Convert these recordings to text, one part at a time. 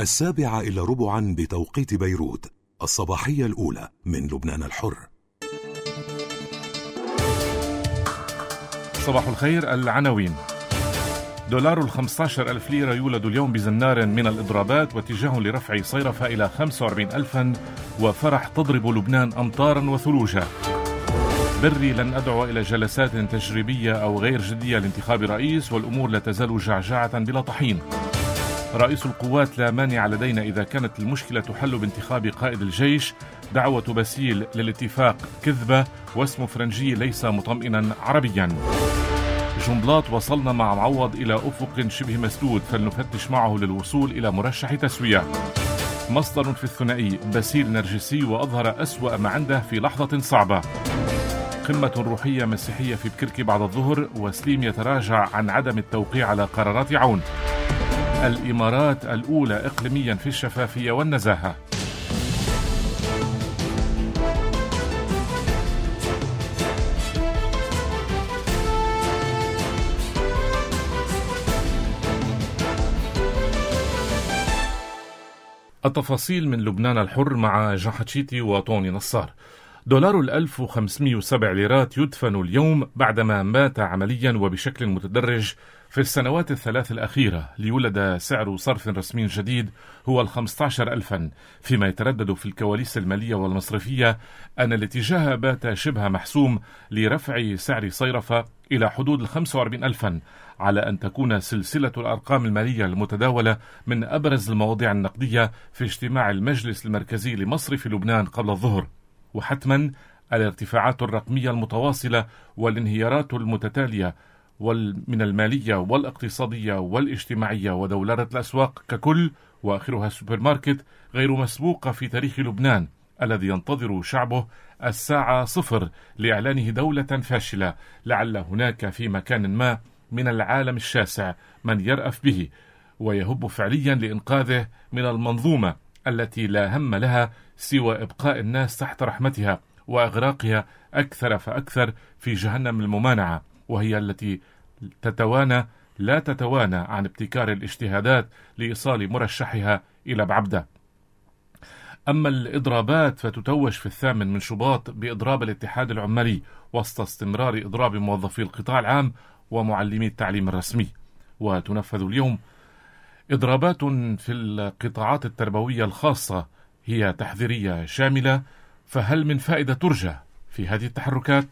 7:15 بتوقيت بيروت، الصباحية الأولى من لبنان الحر. صباح الخير. العناوين: دولار 15,000 ليرة يولد اليوم بزنار من الإضرابات، واتجاه لرفع صيرفة إلى 45,000، وفرح تضرب لبنان أمطارا وثلوجا. بري لن أدعو إلى جلسات تجريبية أو غير جدية لانتخاب رئيس، والأمور لا تزال جعجعة بلا طحين. رئيس القوات: لا مانع لدينا إذا كانت المشكلة تحل بانتخاب قائد الجيش. دعوة باسيل للاتفاق كذبة، واسم فرنجي ليس مطمئنا عربيا. جنبلاط: وصلنا مع معوض إلى أفق شبه مسدود، فلنفتش معه للوصول إلى مرشح تسوية. مصدر في الثنائي: باسيل نرجسي وأظهر أسوأ ما عنده في لحظة صعبة. قمة روحية مسيحية في بكركي بعد الظهر، وسليم يتراجع عن عدم التوقيع على قرارات عون. الإمارات الأولى إقليميا في الشفافية والنزاهة. التفاصيل من لبنان الحر مع جحتشيتي وطوني نصار. دولار 1507 ليرات يدفن اليوم بعدما مات عمليا وبشكل متدرج في السنوات الثلاث الأخيرة، ليولد سعر صرف رسمي جديد هو 15,000، فيما يتردد في الكواليس المالية والمصرفية أن الاتجاه بات شبه محسوم لرفع سعر صيرفة إلى حدود 45,000، على أن تكون سلسلة الأرقام المالية المتداولة من أبرز المواضيع النقدية في اجتماع المجلس المركزي لمصرف لبنان قبل الظهر. وحتما الارتفاعات الرقمية المتواصلة والانهيارات المتتالية من المالية والاقتصادية والاجتماعية ودولارة الأسواق ككل، وآخرها السوبر ماركت، غير مسبوقة في تاريخ لبنان الذي ينتظر شعبه الساعة 0 لإعلانه دولة فاشلة، لعل هناك في مكان ما من العالم الشاسع من يرأف به ويهب فعليا لإنقاذه من المنظومة التي لا هم لها سوى إبقاء الناس تحت رحمتها وإغراقها أكثر فأكثر في جهنم الممانعة، وهي التي لا تتوانى عن ابتكار الاجتهادات لإيصال مرشحها إلى بعبدة. أما الإضرابات فتتوج في 8 من شباط بإضراب الاتحاد العمالي وسط استمرار إضراب موظفي القطاع العام ومعلمي التعليم الرسمي. وتنفذ اليوم إضرابات في القطاعات التربوية الخاصة هي تحذيرية شاملة، فهل من فائدة ترجى في هذه التحركات؟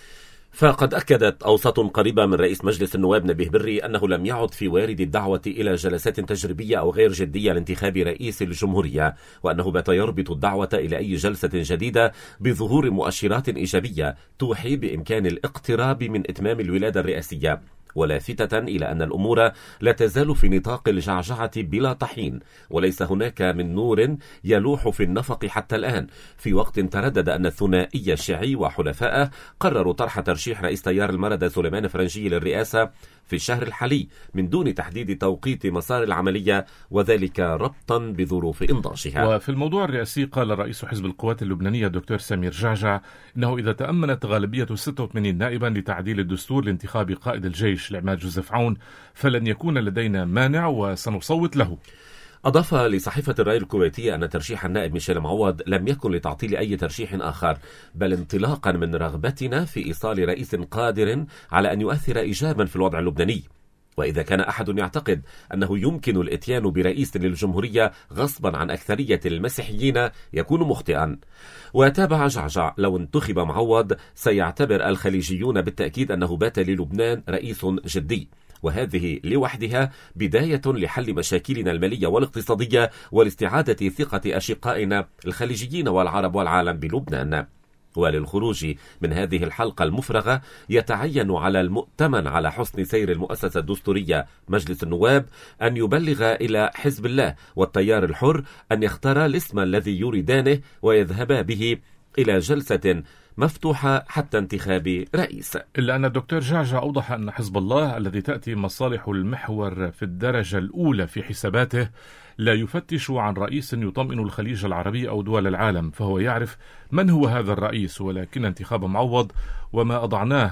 فقد أكدت أوساط قريبة من رئيس مجلس النواب نبيه بري أنه لم يعد في وارد الدعوة إلى جلسات تجريبية أو غير جدية لانتخاب رئيس الجمهورية، وأنه بات يربط الدعوة إلى أي جلسة جديدة بظهور مؤشرات إيجابية توحي بإمكان الاقتراب من إتمام الولادة الرئاسية، ولافتة إلى أن الأمور لا تزال في نطاق الجعجعة بلا طحين، وليس هناك من نور يلوح في النفق حتى الآن، في وقت تردد أن الثنائي الشيعي وحلفائه قرروا طرح ترشيح رئيس تيار المردة سليمان فرنجي للرئاسة في الشهر الحالي من دون تحديد توقيت مسار العملية، وذلك ربطا بظروف إنضاجها. وفي الموضوع الرئاسي قال رئيس حزب القوات اللبنانية الدكتور سمير جعجع إنه إذا تأمنت غالبية 86 نائبا لتعديل الدستور لانتخاب قائد الجيش العماد جوزيف عون فلن يكون لدينا مانع وسنصوت له. أضاف لصحيفة الرأي الكويتية أن ترشيح النائب ميشيل معوض لم يكن لتعطيل أي ترشيح آخر، بل انطلاقا من رغبتنا في إيصال رئيس قادر على أن يؤثر إيجابا في الوضع اللبناني. وإذا كان أحد يعتقد أنه يمكن الإتيان برئيس للجمهورية غصبا عن أكثرية المسيحيين يكون مخطئا. وتابع جعجع: لو انتخب معوض سيعتبر الخليجيون بالتأكيد أنه بات للبنان رئيس جدي، وهذه لوحدها بداية لحل مشاكلنا المالية والاقتصادية ولاستعادة ثقة أشقائنا الخليجيين والعرب والعالم بلبنان. وللخروج من هذه الحلقة المفرغة يتعين على المؤتمن على حسن سير المؤسسة الدستورية مجلس النواب أن يبلغ إلى حزب الله والتيار الحر أن يختار الاسم الذي يريدانه ويذهبا به إلى جلسة مفتوحة حتى انتخاب رئيس. إلا أن الدكتور جعجع أوضح أن حزب الله الذي تأتي مصالح المحور في الدرجة الأولى في حساباته لا يفتش عن رئيس يطمئن الخليج العربي أو دول العالم، فهو يعرف من هو هذا الرئيس، ولكن انتخاب معوض وما أضعناه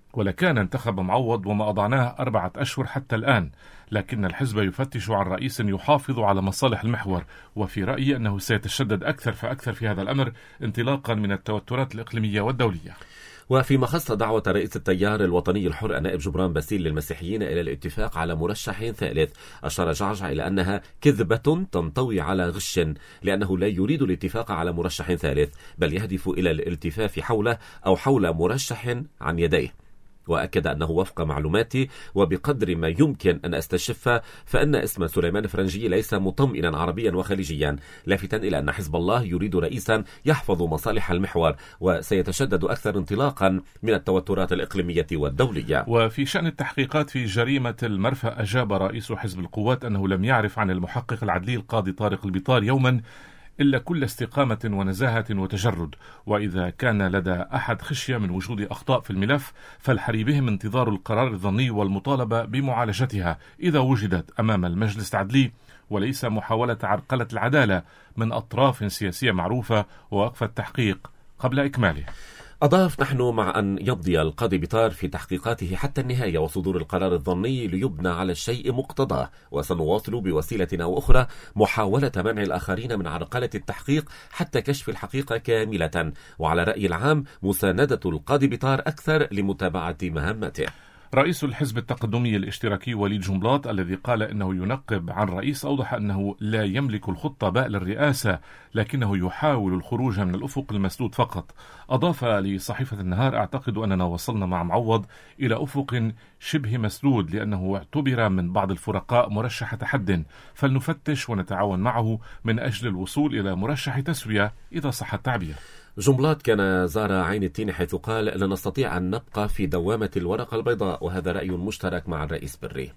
ولكان انتخب معوض وما أضعناه 4 أشهر حتى الآن، لكن الحزب يفتش عن رئيس يحافظ على مصالح المحور، وفي رأيي أنه سيتشدد أكثر فأكثر في هذا الأمر انطلاقا من التوترات الإقليمية والدولية. وفيما خص دعوة رئيس التيار الوطني الحر النائب جبران باسيل للمسيحيين إلى الاتفاق على مرشح ثالث، أشار جعجع إلى أنها كذبة تنطوي على غش، لأنه لا يريد الاتفاق على مرشح ثالث، بل يهدف إلى الالتفاف حوله أو حول مرشح عن يديه. وأكد أنه وفق معلوماتي وبقدر ما يمكن أن أستشف فإن اسم سليمان فرنجي ليس مطمئنا عربيا وخليجيا، لافتا إلى أن حزب الله يريد رئيسا يحفظ مصالح المحور، وسيتشدد أكثر انطلاقا من التوترات الإقليمية والدولية. وفي شأن التحقيقات في جريمة المرفأ، أجاب رئيس حزب القوات أنه لم يعرف عن المحقق العدلي القاضي طارق البطار يوما إلا كل استقامة ونزاهة وتجرد، وإذا كان لدى أحد خشية من وجود أخطاء في الملف فالحري بهم انتظار القرار الظني والمطالبة بمعالجتها إذا وجدت أمام المجلس العدلي، وليس محاولة عرقلة العدالة من أطراف سياسية معروفة ووقف التحقيق قبل إكماله. أضاف: نحن مع أن يمضي القاضي بطار في تحقيقاته حتى النهاية وصدور القرار الظني ليبنى على الشيء مقتضاه، وسنواصل بوسيلة أو أخرى محاولة منع الآخرين من عرقلة التحقيق حتى كشف الحقيقة كاملة، وعلى رأي العام مساندة القاضي بطار أكثر لمتابعة مهمته. رئيس الحزب التقدمي الاشتراكي وليد جنبلاط الذي قال إنه ينقب عن رئيس أوضح أنه لا يملك الخطة باء للرئاسة، لكنه يحاول الخروج من الأفق المسدود فقط. أضاف لصحيفة النهار: أعتقد أننا وصلنا مع معوض إلى أفق شبه مسدود، لأنه اعتبر من بعض الفرقاء مرشح تحد، فلنفتش ونتعاون معه من أجل الوصول إلى مرشح تسوية إذا صح التعبير. جنبلاط كان زار عين التين حيث قال: لا نستطيع أن نبقى في دوامة الورقة البيضاء، وهذا رأي مشترك مع الرئيس بري.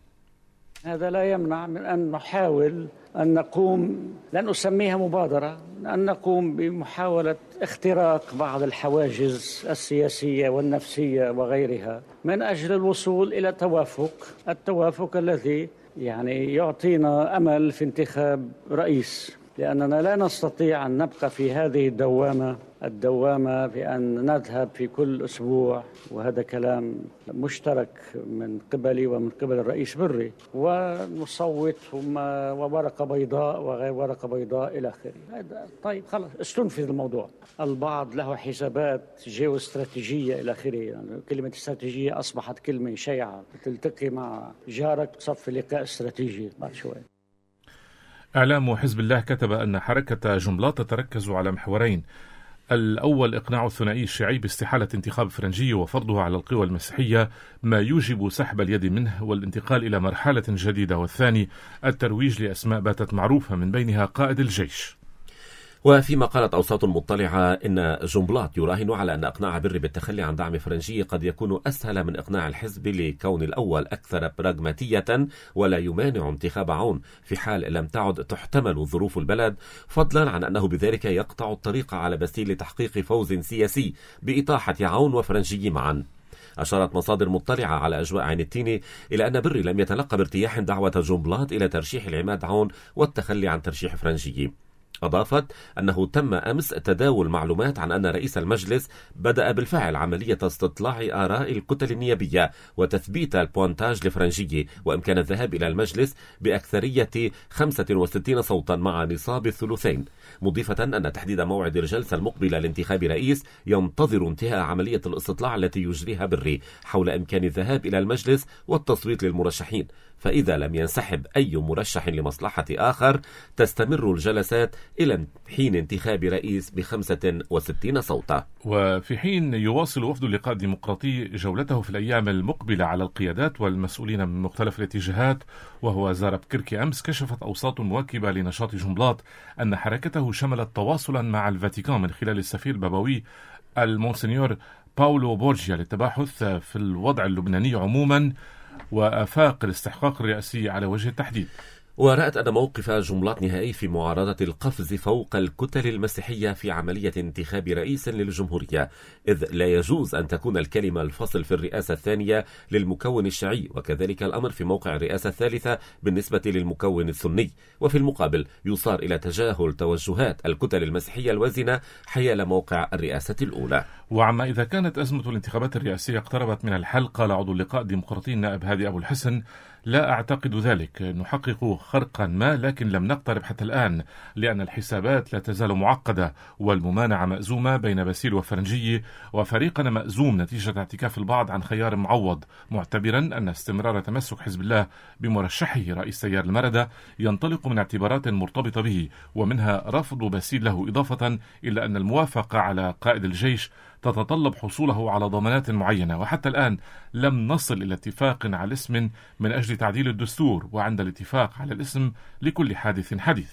هذا لا يمنع من أن نحاول أن نقوم، لن أسميها مبادرة، أن نقوم بمحاولة اختراق بعض الحواجز السياسية والنفسية وغيرها من أجل الوصول إلى التوافق الذي يعني يعطينا أمل في انتخاب رئيس، لأننا لا نستطيع أن نبقى في هذه الدوامة بأن نذهب في كل أسبوع، وهذا كلام مشترك من قبلي ومن قبل الرئيس بري، ونصوت وورقة بيضاء وغير ورقة بيضاء إلى آخره. طيب خلاص استنفذ الموضوع. البعض له حسابات جيوستراتيجية إلى آخره، يعني كلمة استراتيجية أصبحت كلمة شائعة، تلتقي مع جارك صف لقاء استراتيجي بعد شوي. إعلام حزب الله كتب أن حركة جنبلاط تتركز على محورين: الأول إقناع الثنائي الشيعي باستحالة انتخاب فرنجي وفرضه على القوى المسيحية ما يوجب سحب اليد منه والانتقال إلى مرحلة جديدة، والثاني الترويج لأسماء باتت معروفة من بينها قائد الجيش. وفيما قالت أوساط مطلعة إن جنبلاط يراهن على أن إقناع بري بالتخلي عن دعم فرنجي قد يكون أسهل من إقناع الحزب لكون الأول أكثر براغماتية ولا يمانع انتخاب عون في حال لم تعد تحتمل ظروف البلد، فضلا عن أنه بذلك يقطع الطريق على باسيل لتحقيق فوز سياسي بإطاحة عون وفرنجي معا. أشارت مصادر مطلعة على أجواء عين التين إلى أن بري لم يتلقى بارتياح دعوة جنبلاط إلى ترشيح العماد عون والتخلي عن ترشيح فرنجي. أضافت أنه تم أمس تداول معلومات عن أن رئيس المجلس بدأ بالفعل عملية استطلاع آراء الكتل النيابية وتثبيت البوانتاج لفرنجي، وإمكان الذهاب إلى المجلس بأكثرية 65 صوتا مع نصاب الثلثين، مضيفة أن تحديد موعد الجلسة المقبلة لانتخاب رئيس ينتظر انتهاء عملية الاستطلاع التي يجريها بري حول إمكان الذهاب إلى المجلس والتصويت للمرشحين، فإذا لم ينسحب أي مرشح لمصلحة آخر تستمر الجلسات إلى حين انتخاب رئيس ب65 صوتا. وفي حين يواصل وفد اللقاء الديمقراطي جولته في الأيام المقبلة على القيادات والمسؤولين من مختلف الاتجاهات وهو زار بكركي أمس، كشفت أوساط مواكبة لنشاط جنبلاط أن حركته شملت تواصلا مع الفاتيكان من خلال السفير البابوي المونسنيور باولو بورجيا للتباحث في الوضع اللبناني عموما وآفاق الاستحقاق الرئاسي على وجه التحديد. ورأت أن موقف جملات نهائي في معارضة القفز فوق الكتل المسيحية في عملية انتخاب رئيس للجمهورية، إذ لا يجوز أن تكون الكلمة الفصل في الرئاسة الثانية للمكون الشيعي، وكذلك الأمر في موقع الرئاسة الثالثة بالنسبة للمكون السني، وفي المقابل يصار إلى تجاهل توجهات الكتل المسيحية الوازنة حيال موقع الرئاسة الأولى. وعما إذا كانت أزمة الانتخابات الرئاسية اقتربت من الحل، قال عضو اللقاء الديمقراطي النائب هادي أبو الحسن: لا أعتقد ذلك، نحقق خرقا ما لكن لم نقترب حتى الآن، لأن الحسابات لا تزال معقدة والممانعة مأزومة بين باسيل وفرنجية، وفريقنا مأزوم نتيجة اعتكاف البعض عن خيار معوض، معتبرا أن استمرار تمسك حزب الله بمرشحه رئيس تيار المردة ينطلق من اعتبارات مرتبطة به، ومنها رفض باسيل له، إضافة إلى أن الموافقة على قائد الجيش تتطلب حصوله على ضمانات معينة، وحتى الآن لم نصل إلى اتفاق على اسم من أجل تعديل الدستور، وعند الاتفاق على الاسم لكل حادث حديث.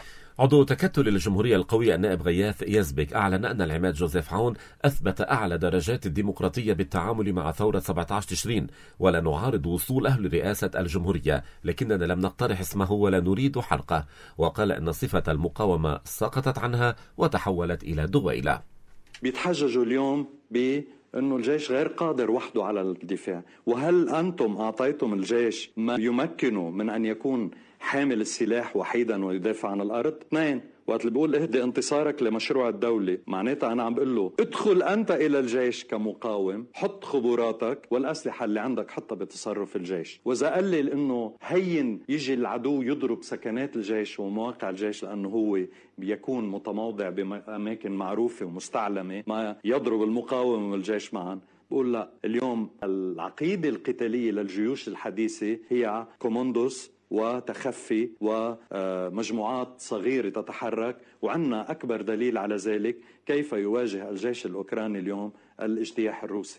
عضو تكتل الجمهورية القوي النائب غياث يزبك أعلن أن العماد جوزيف عون أثبت أعلى درجات الديمقراطية بالتعامل مع ثورة 17 تشرين، ولا نعارض وصول أهل رئاسة الجمهورية، لكننا لم نقترح اسمه ولا نريد حرقه، وقال أن صفة المقاومة سقطت عنها وتحولت إلى دويلة. بيتحججوا اليوم بأنه الجيش غير قادر وحده على الدفاع، وهل أنتم أعطيتم الجيش ما يمكنه من أن يكون حامل السلاح وحيدا ويدافع عن الأرض؟ 2. وقت اللي بقول اهدي انتصارك لمشروع الدولة، معناتها أنا عم بقول له ادخل أنت إلى الجيش كمقاوم، حط خبراتك والأسلحة اللي عندك حطها بتصرف الجيش. وإذا قلل إنه هين يجي العدو يضرب سكنات الجيش ومواقع الجيش لأنه هو بيكون متموضع بأماكن معروفة ومستعلمة، ما يضرب المقاومة والجيش معا، بقول لا، اليوم العقيدة القتالية للجيوش الحديثة هي كوموندوس وتخفي ومجموعات صغيرة تتحرك، وعندنا أكبر دليل على ذلك كيف يواجه الجيش الأوكراني اليوم الاجتياح الروسي.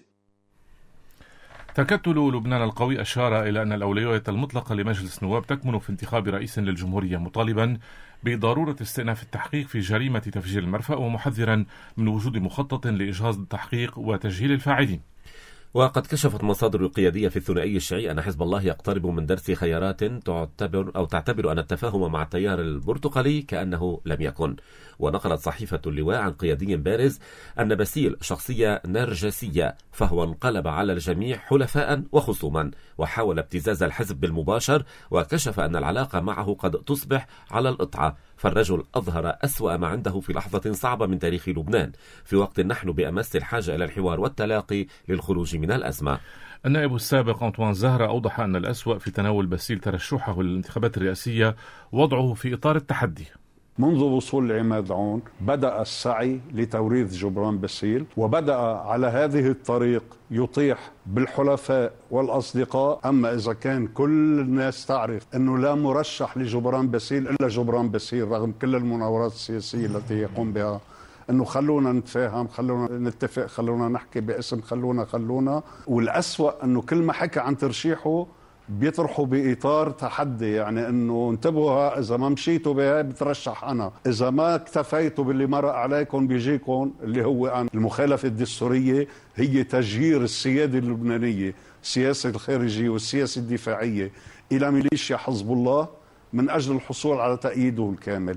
تكتل لبنان القوي أشار إلى أن الأولوية المطلقة لمجلس النواب تكمن في انتخاب رئيس للجمهورية، مطالبا بضرورة استئناف التحقيق في جريمة تفجير المرفأ، ومحذرا من وجود مخطط لإجهاض التحقيق وتجهيل الفاعلين. وقد كشفت مصادر القيادية في الثنائي الشيعي أن حزب الله يقترب من درس خيارات تعتبر أن التفاهم مع التيار البرتقالي كأنه لم يكن. ونقلت صحيفة اللواء عن قيادي بارز أن باسيل شخصية نرجسية، فهو انقلب على الجميع حلفاء وخصوما، وحاول ابتزاز الحزب بالمباشر، وكشف أن العلاقة معه قد تصبح على القطعة، فالرجل أظهر أسوأ ما عنده في لحظة صعبة من تاريخ لبنان، في وقت نحن بأمس الحاجة إلى الحوار والتلاقي للخروج من الأزمة. النائب السابق أنطوان زهرة أوضح أن الأسوأ في تناول باسيل ترشحه للانتخابات الرئاسية وضعه في إطار التحدي. منذ وصول العماد عون بدأ السعي لتوريث جبران باسيل، وبدأ على هذه الطريق يطيح بالحلفاء والأصدقاء. أما إذا كان كل الناس تعرف أنه لا مرشح لجبران باسيل إلا جبران باسيل رغم كل المناورات السياسية التي يقوم بها، أنه خلونا نتفاهم، خلونا نتفق، خلونا نحكي باسم، خلونا. والأسوأ أنه كل ما حكى عن ترشيحه بيطرحوا بإطار تحدي، يعني أنه انتبهوا إذا ما مشيتوا بهاي بترشح أنا، إذا ما اكتفيتوا باللي مرق عليكم بيجيكم اللي هو أنا. المخالفة الدستورية هي تجهير السيادة اللبنانية، السياسة الخارجية والسياسة الدفاعية، إلى ميليشيا حزب الله من أجل الحصول على تأييده الكامل.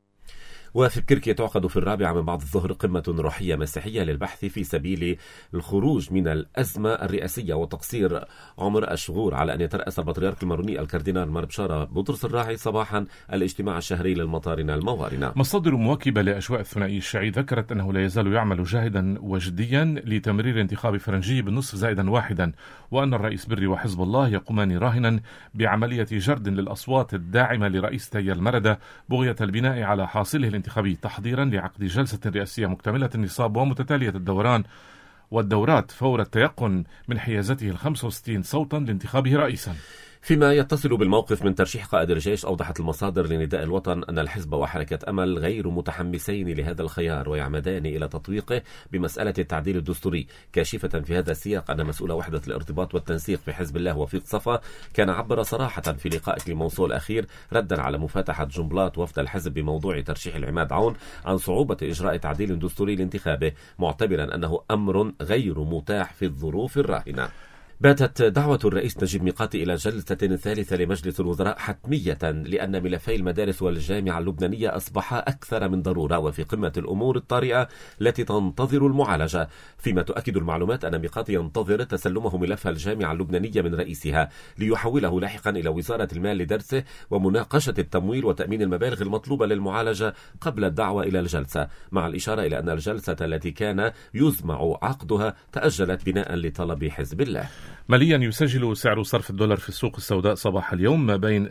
وفي بكركي تعقد في 4 من بعد الظهر قمة روحية مسيحية للبحث في سبيل الخروج من الأزمة الرئاسية وتقصير عمر الشغور، على أن يترأس البطريرك الماروني الكاردينال مار بشارة بطرس الراعي صباحا الاجتماع الشهري للمطارنة الموارنة. مصادر مواكبة لأجواء الثنائي الشيعي ذكرت أنه لا يزال يعمل جاهدا وجديا لتمرير انتخاب فرنجي بالنصف زائدا واحدا، وأن الرئيس بري وحزب الله يقومان راهنا بعملية جرد للأصوات الداعمة لرئيس تيار المردة بغية البناء على حاصله الانتخابي، تحضيرا لعقد جلسة رئاسية مكتملة النصاب ومتتالية الدوران والدورات فور التيقن من حيازته 65 صوتا لانتخابه رئيسا. فيما يتصل بالموقف من ترشيح قائد الجيش، أوضحت المصادر لنداء الوطن أن الحزب وحركة أمل غير متحمسين لهذا الخيار ويعمدان إلى تطبيقه بمسألة التعديل الدستوري، كاشفة في هذا السياق أن مسؤول وحدة الارتباط والتنسيق في حزب الله وفيق صفا كان عبر صراحة في لقاء كليمونسو الأخير ردا على مفاتحة جملات وفد الحزب بموضوع ترشيح العماد عون عن صعوبة إجراء تعديل دستوري لانتخابه، معتبرا أنه أمر غير متاح في الظروف الراهنة. باتت دعوة الرئيس نجيب ميقاتي إلى جلسة ثالثة لمجلس الوزراء حتمية لأن ملفي المدارس والجامعة اللبنانية أصبحا أكثر من ضرورة وفي قمة الأمور الطارئة التي تنتظر المعالجة، فيما تؤكد المعلومات أن ميقاتي ينتظر تسلمه ملف الجامعة اللبنانية من رئيسها ليحوله لاحقا إلى وزارة المال لدرسه ومناقشة التمويل وتأمين المبالغ المطلوبة للمعالجة قبل الدعوة إلى الجلسة، مع الإشارة إلى أن الجلسة التي كان يزمع عقدها تأجلت بناء لطلب حزب الله. ماليا يسجل سعر صرف الدولار في السوق السوداء صباح اليوم ما بين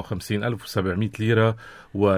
57,700 ليرة و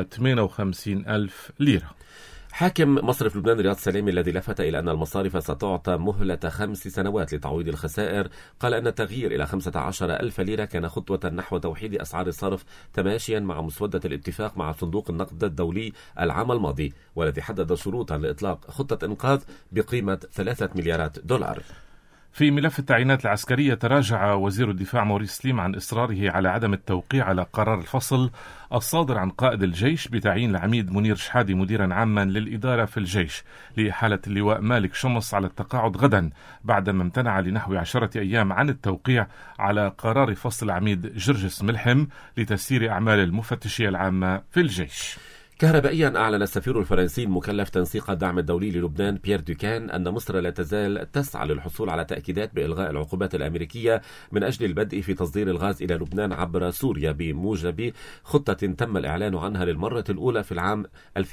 58,000 ليرة. حاكم مصرف لبنان رياض سلامي الذي لفت إلى أن المصارف ستعطى مهلة 5 سنوات لتعويض الخسائر قال أن التغيير إلى 15,000 ليرة كان خطوة نحو توحيد أسعار الصرف تماشيا مع مسودة الاتفاق مع صندوق النقد الدولي العام الماضي، والذي حدد شروطا لإطلاق خطة إنقاذ بقيمة 3 مليارات دولار. في ملف التعيينات العسكرية تراجع وزير الدفاع موريس سليم عن إصراره على عدم التوقيع على قرار الفصل الصادر عن قائد الجيش بتعيين العميد منير شحادي مديرا عاما للإدارة في الجيش لإحالة اللواء مالك شمص على التقاعد غدا بعدما امتنع لنحو 10 أيام عن التوقيع على قرار فصل العميد جرجس ملحم لتسيير أعمال المفتشية العامة في الجيش. كهربائيا أعلن السفير الفرنسي المكلف تنسيق الدعم الدولي للبنان بيير دوكان أن مصر لا تزال تسعى للحصول على تأكيدات بإلغاء العقوبات الأمريكية من أجل البدء في تصدير الغاز إلى لبنان عبر سوريا بموجب خطة تم الإعلان عنها للمرة الأولى في العام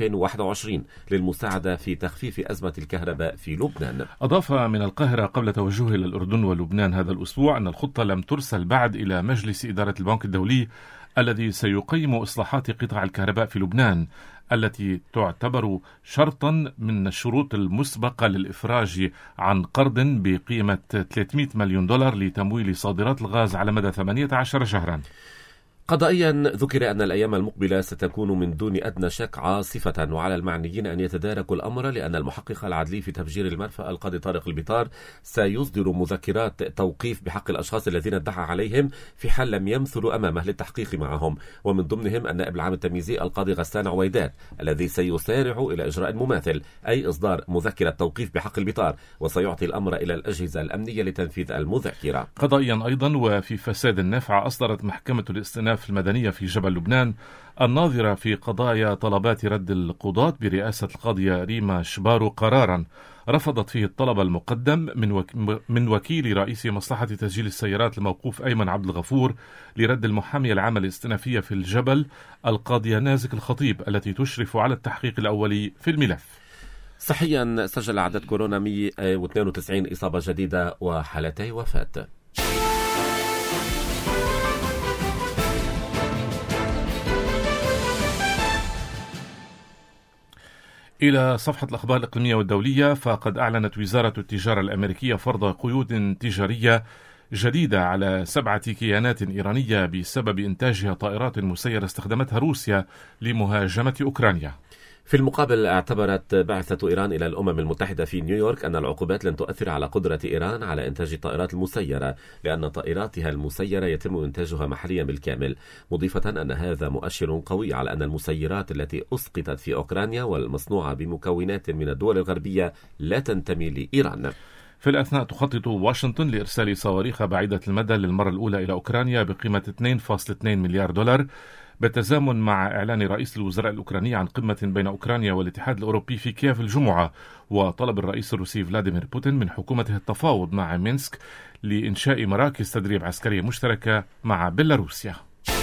2021 للمساعدة في تخفيف أزمة الكهرباء في لبنان. أضاف من القاهرة قبل توجهه إلى الأردن ولبنان هذا الأسبوع أن الخطة لم ترسل بعد إلى مجلس إدارة البنك الدولي الذي سيقيم إصلاحات قطاع الكهرباء في لبنان التي تعتبر شرطا من الشروط المسبقة للإفراج عن قرض بقيمة 300 مليون دولار لتمويل صادرات الغاز على مدى 18 شهرا. قضائيا ذكر أن الأيام المقبلة ستكون من دون أدنى شك عاصفة، وعلى المعنيين أن يتداركوا الأمر لأن المحقق العدلي في تفجير المرفأ القاضي طارق البطار سيصدر مذكرات توقيف بحق الأشخاص الذين ادعى عليهم في حال لم يمثلوا أمامه للتحقيق معهم، ومن ضمنهم النائب العام التمييزي القاضي غسان عويدات الذي سيسارع إلى إجراء مماثل أي إصدار مذكرة توقيف بحق البطار، وسيعطي الأمر إلى الأجهزة الأمنية لتنفيذ المذكرة. قضائيا أيضا وفي فساد النافعة أصدرت محكمة الاستئناف المدنية في جبل لبنان الناظرة في قضايا طلبات رد القضاة برئاسة القاضية ريما شبارو قرارا رفضت فيه الطلب المقدم من وكيل رئيس مصلحة تسجيل السيارات الموقوف أيمن عبد الغفور لرد المحامية العامة الاستئنافية في الجبل القاضية نازك الخطيب التي تشرف على التحقيق الأولي في الملف. صحيا سجل عدد كورونا 192 إصابة جديدة وحالتي وفاة. إلى صفحة الأخبار الإقليمية والدولية، فقد أعلنت وزارة التجارة الأمريكية فرض قيود تجارية جديدة على 7 كيانات إيرانية بسبب إنتاجها طائرات مسيرة استخدمتها روسيا لمهاجمة أوكرانيا. في المقابل اعتبرت بعثة إيران إلى الأمم المتحدة في نيويورك أن العقوبات لن تؤثر على قدرة إيران على إنتاج الطائرات المسيرة لأن طائراتها المسيرة يتم إنتاجها محليا بالكامل، مضيفة أن هذا مؤشر قوي على أن المسيرات التي أسقطت في أوكرانيا والمصنوعة بمكونات من الدول الغربية لا تنتمي لإيران. في الأثناء تخطط واشنطن لإرسال صواريخ بعيدة المدى للمرة الأولى إلى أوكرانيا بقيمة 2.2 مليار دولار بالتزامن مع إعلان رئيس الوزراء الأوكراني عن قمة بين أوكرانيا والاتحاد الأوروبي في كييف الجمعة، وطلب الرئيس الروسي فلاديمير بوتين من حكومته التفاوض مع مينسك لإنشاء مراكز تدريب عسكرية مشتركة مع بيلاروسيا.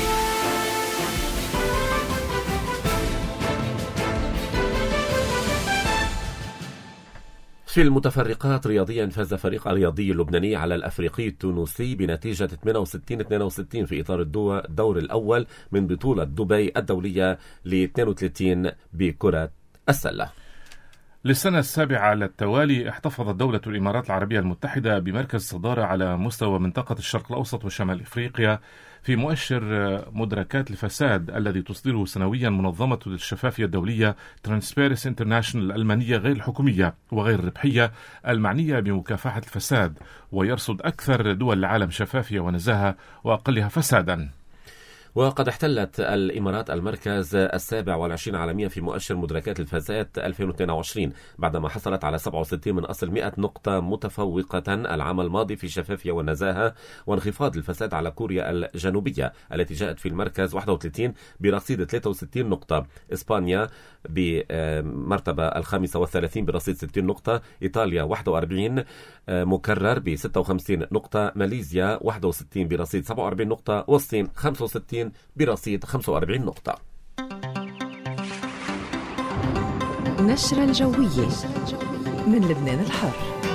في المتفرقات رياضيا فاز فريق الرياضي اللبناني على الأفريقي التونسي بنتيجة 68-62 في إطار الدور الأول من بطولة دبي الدولية ل 32 بكرة السلة. للسنة السابعة على التوالي احتفظت دولة الإمارات العربية المتحدة بمركز صدارة على مستوى منطقة الشرق الأوسط وشمال إفريقيا في مؤشر مدركات الفساد الذي تصدره سنويا منظمة الشفافية الدولية Transparency International الألمانية غير الحكومية وغير الربحية المعنية بمكافحة الفساد، ويرصد أكثر دول العالم شفافية ونزاهة وأقلها فسادا. وقد احتلت الإمارات المركز 27 عالميا في مؤشر مدركات الفساد 2022 بعدما حصلت على 67 من أصل 100 نقطة، متفوقة العام الماضي في الشفافية والنزاهة وانخفاض الفساد على كوريا الجنوبية التي جاءت في المركز 31 برصيد 63 نقطة، إسبانيا بمرتبة الخامسة والثلاثين برصيد 60 نقطة، إيطاليا 41 مكرر ب 56 نقطة، ماليزيا 61 برصيد 47 نقطة، والصين 65 برصيد 45 نقطة. نشرة الجوية من لبنان الحر.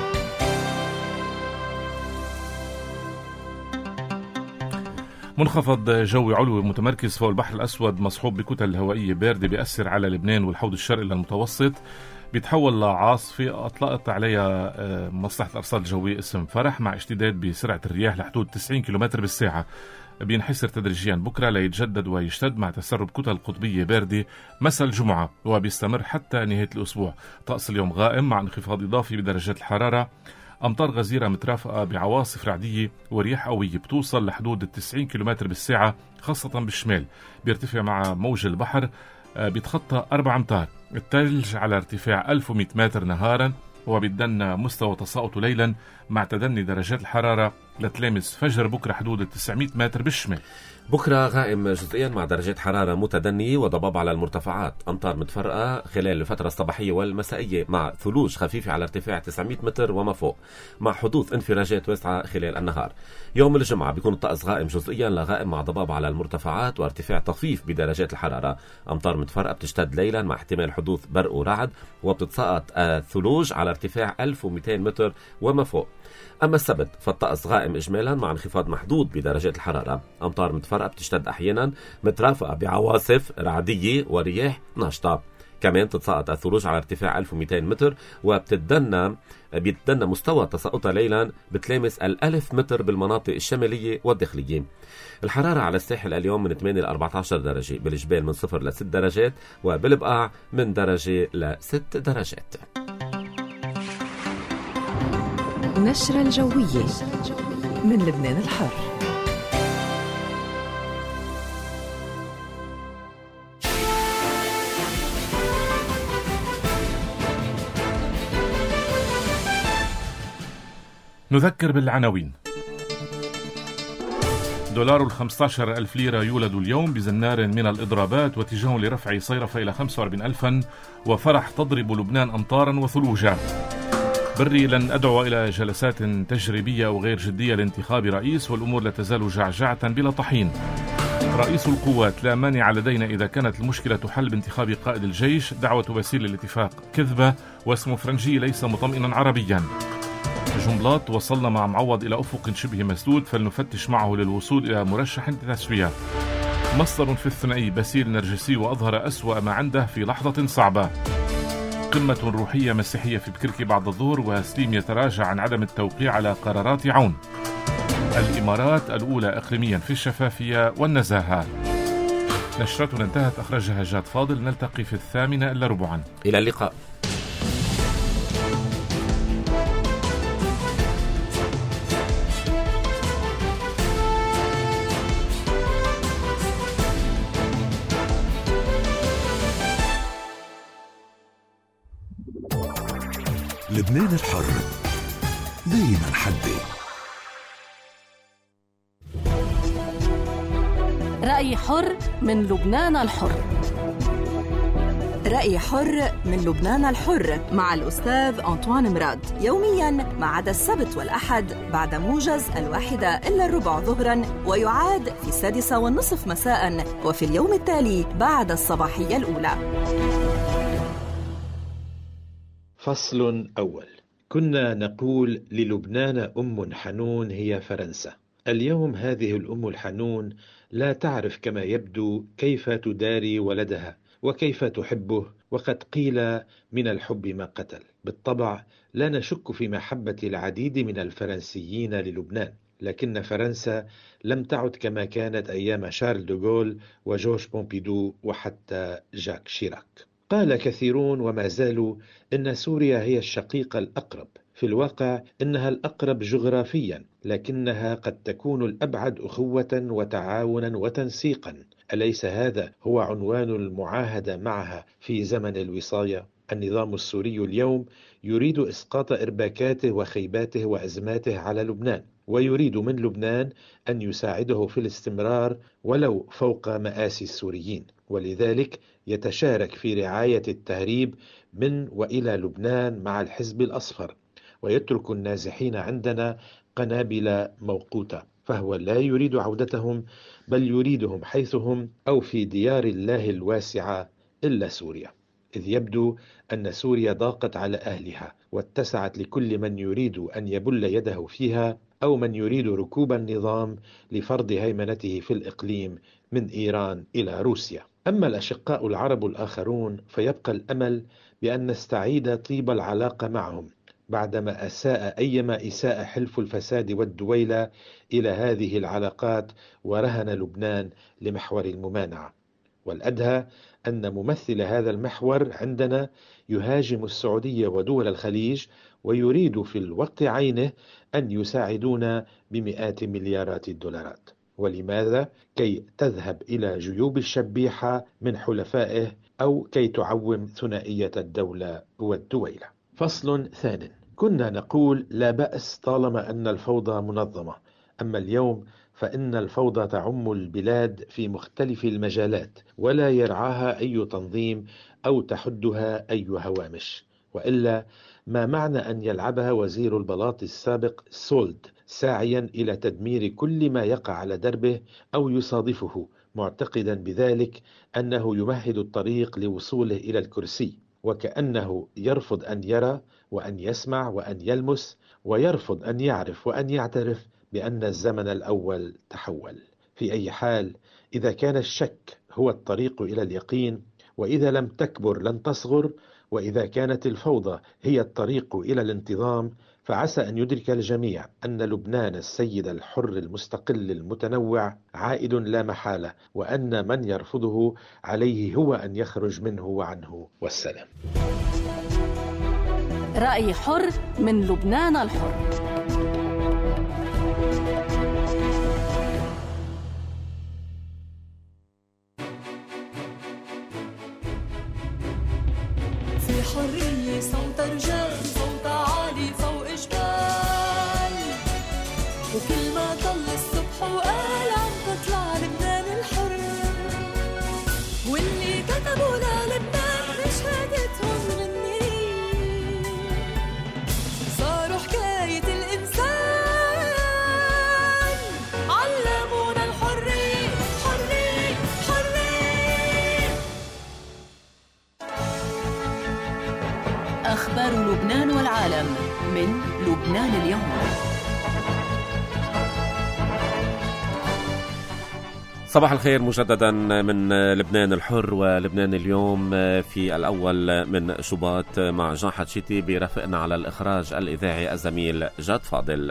منخفض جوي علوي متمركز فوق البحر الأسود مصحوب بكتل هوائية باردة بيأثر على لبنان والحوض الشرقي للمتوسط، بيتحول لعاصفة أطلقت عليها مصلحة الأرصاد الجوية اسم فرح مع اشتداد بسرعة الرياح لحدود 90 كيلومتر بالساعة. بينحسر تدريجيا بكرة ليتجدد ويشتد مع تسرب كتل قطبية باردة مساء الجمعة وبيستمر حتى نهاية الأسبوع. طقس اليوم غائم مع انخفاض إضافي بدرجات الحرارة، أمطار غزيرة مترافقة بعواصف رعدية ورياح قوية بتوصل لحدود 90 كيلومتر بالساعة خاصة بالشمال. بيرتفع مع موج البحر بيتخطى 4 أمتار. الثلج على ارتفاع 1100 متر نهارا وبيتدنى مستوى تساقطه ليلا مع تدني درجات الحرارة لتلامس فجر بكرة حدود 900 متر بالشمال. بكرة غائم جزئيا مع درجات حرارة متدنية وضباب على المرتفعات، أمطار متفرقة خلال الفترة الصباحية والمسائية مع ثلوج خفيفة على ارتفاع 900 متر وما فوق مع حدوث انفراجات واسعة خلال النهار. يوم الجمعة بيكون الطقس غائم جزئيا لغائم مع ضباب على المرتفعات وارتفاع طفيف بدرجات الحرارة، أمطار متفرقة بتشتد ليلا مع احتمال حدوث برق ورعد وبتتساقط الثلوج على ارتفاع 1200 متر وما فوق. أما السبت فالطقس غائم إجمالا مع انخفاض محدود بدرجات الحرارة، أمطار متفرقة بتشتد أحيانا مترافقة بعواصف رعدية ورياح ناشطة، كمان تتساقط الثلوج على ارتفاع 1200 متر بيتدنى مستوى تساقطها ليلا بتلامس 1000 متر بالمناطق الشمالية والداخلية. الحرارة على الساحل اليوم من 8 ل 14 درجة، بالجبال من 0 ل 6 درجات وبالبقاع من درجة ل 6 درجات. نشرة الجوية من لبنان الحر. نذكر بالعناوين. دولار 15,000 ليرة يولد اليوم بزنار من الإضرابات واتجاه لرفع صيرفة إلى 45,000. وفرح تضرب لبنان أمطارا وثلوجا. بري لن أدعو إلى جلسات تجريبية أو غير جدية لانتخاب رئيس والأمور لا تزال جعجعة بلا طحين. رئيس القوات لا مانع لدينا إذا كانت المشكلة تحل بانتخاب قائد الجيش. دعوة باسيل للاتفاق كذبة واسم فرنجي ليس مطمئنا عربيا. جملات وصلنا مع معوض إلى أفق شبه مسدود فلنفتش معه للوصول إلى مرشح لتسوية. مصدر في الثنائي باسيل نرجسي وأظهر أسوأ ما عنده في لحظة صعبة. قمة روحية مسيحية في بكركي بعد الظهر وسليم يتراجع عن عدم التوقيع على قرارات عون. الإمارات الأولى إقليميا في الشفافية والنزاهة. نشرتنا انتهت، أخرجها جاد فاضل. نلتقي في 8:45. إلى اللقاء. لبنان الحر دايما حدي. رأي حر من لبنان الحر. رأي حر من لبنان الحر مع الأستاذ أنطوان مراد يومياً ما عدا السبت والأحد بعد موجز 1:15 ظهراً، ويعاد في 6:30 مساءً، وفي اليوم التالي بعد الصباحية الأولى. فصل أول. كنا نقول للبنان أم حنون هي فرنسا. اليوم هذه الأم الحنون لا تعرف كما يبدو كيف تداري ولدها وكيف تحبه، وقد قيل من الحب ما قتل. بالطبع لا نشك في محبة العديد من الفرنسيين للبنان، لكن فرنسا لم تعد كما كانت أيام شارل دوغول وجورج بومبيدو وحتى جاك شيراك. قال كثيرون وما زالوا إن سوريا هي الشقيقة الأقرب في الواقع إنها الأقرب جغرافيا، لكنها قد تكون الأبعد أخوة وتعاونا وتنسيقا. أليس هذا هو عنوان المعاهدة معها في زمن الوصاية؟ النظام السوري اليوم يريد إسقاط إرباكاته وخيباته وأزماته على لبنان، ويريد من لبنان أن يساعده في الاستمرار ولو فوق مآسي السوريين، ولذلك يتشارك في رعاية التهريب من وإلى لبنان مع الحزب الأصفر، ويترك النازحين عندنا قنابل موقوتة. فهو لا يريد عودتهم، بل يريدهم حيث هم أو في ديار الله الواسعة إلا سوريا، إذ يبدو أن سوريا ضاقت على أهلها واتسعت لكل من يريد أن يبل يده فيها أو من يريد ركوب النظام لفرض هيمنته في الإقليم من إيران إلى روسيا. أما الأشقاء العرب الآخرون فيبقى الأمل بأن نستعيد طيب العلاقة معهم بعدما أساء أيما إساءة حلف الفساد والدويلة إلى هذه العلاقات ورهن لبنان لمحور الممانعة. والأدهى أن ممثل هذا المحور عندنا يهاجم السعودية ودول الخليج، ويريد في الوقت عينه أن يساعدونا بمئات مليارات الدولارات. ولماذا؟ كي تذهب إلى جيوب الشبيحة من حلفائه أو كي تعوم ثنائية الدولة والدويلة. فصل ثان. كنا نقول لا بأس طالما أن الفوضى منظمة، أما اليوم فإن الفوضى تعم البلاد في مختلف المجالات ولا يرعاها أي تنظيم أو تحدها أي هوامش، وإلا ما معنى أن يلعبها وزير البلاط السابق سولد ساعيا إلى تدمير كل ما يقع على دربه أو يصادفه، معتقدا بذلك أنه يمهد الطريق لوصوله إلى الكرسي، وكأنه يرفض أن يرى وأن يسمع وأن يلمس، ويرفض أن يعرف وأن يعترف بأن الزمن الأول تحول. في أي حال، إذا كان الشك هو الطريق إلى اليقين، وإذا لم تكبر لن تصغر، وإذا كانت الفوضى هي الطريق إلى الانتظام، فعسى أن يدرك الجميع أن لبنان السيد الحر المستقل المتنوع عائد لا محالة، وأن من يرفضه عليه هو أن يخرج منه وعنه، والسلام. رأي حر من لبنان الحر. في حرية صوت رجال، صوت عالي فوق جبال، وكل ما ضل الصبح وقال عم تطلع لبنان الحر، واللي كتبوا للبنان بشهادتهم غنيين صاروا حكاية الإنسان، علمونا الحرية حرية حرية. أخبار لبنان والعالم من لبنان اليوم. صباح الخير مجددا من لبنان الحر ولبنان اليوم. في الأول من شباط مع جان حتشيتي، برفقنا على الإخراج الإذاعي الزميل جاد فاضل.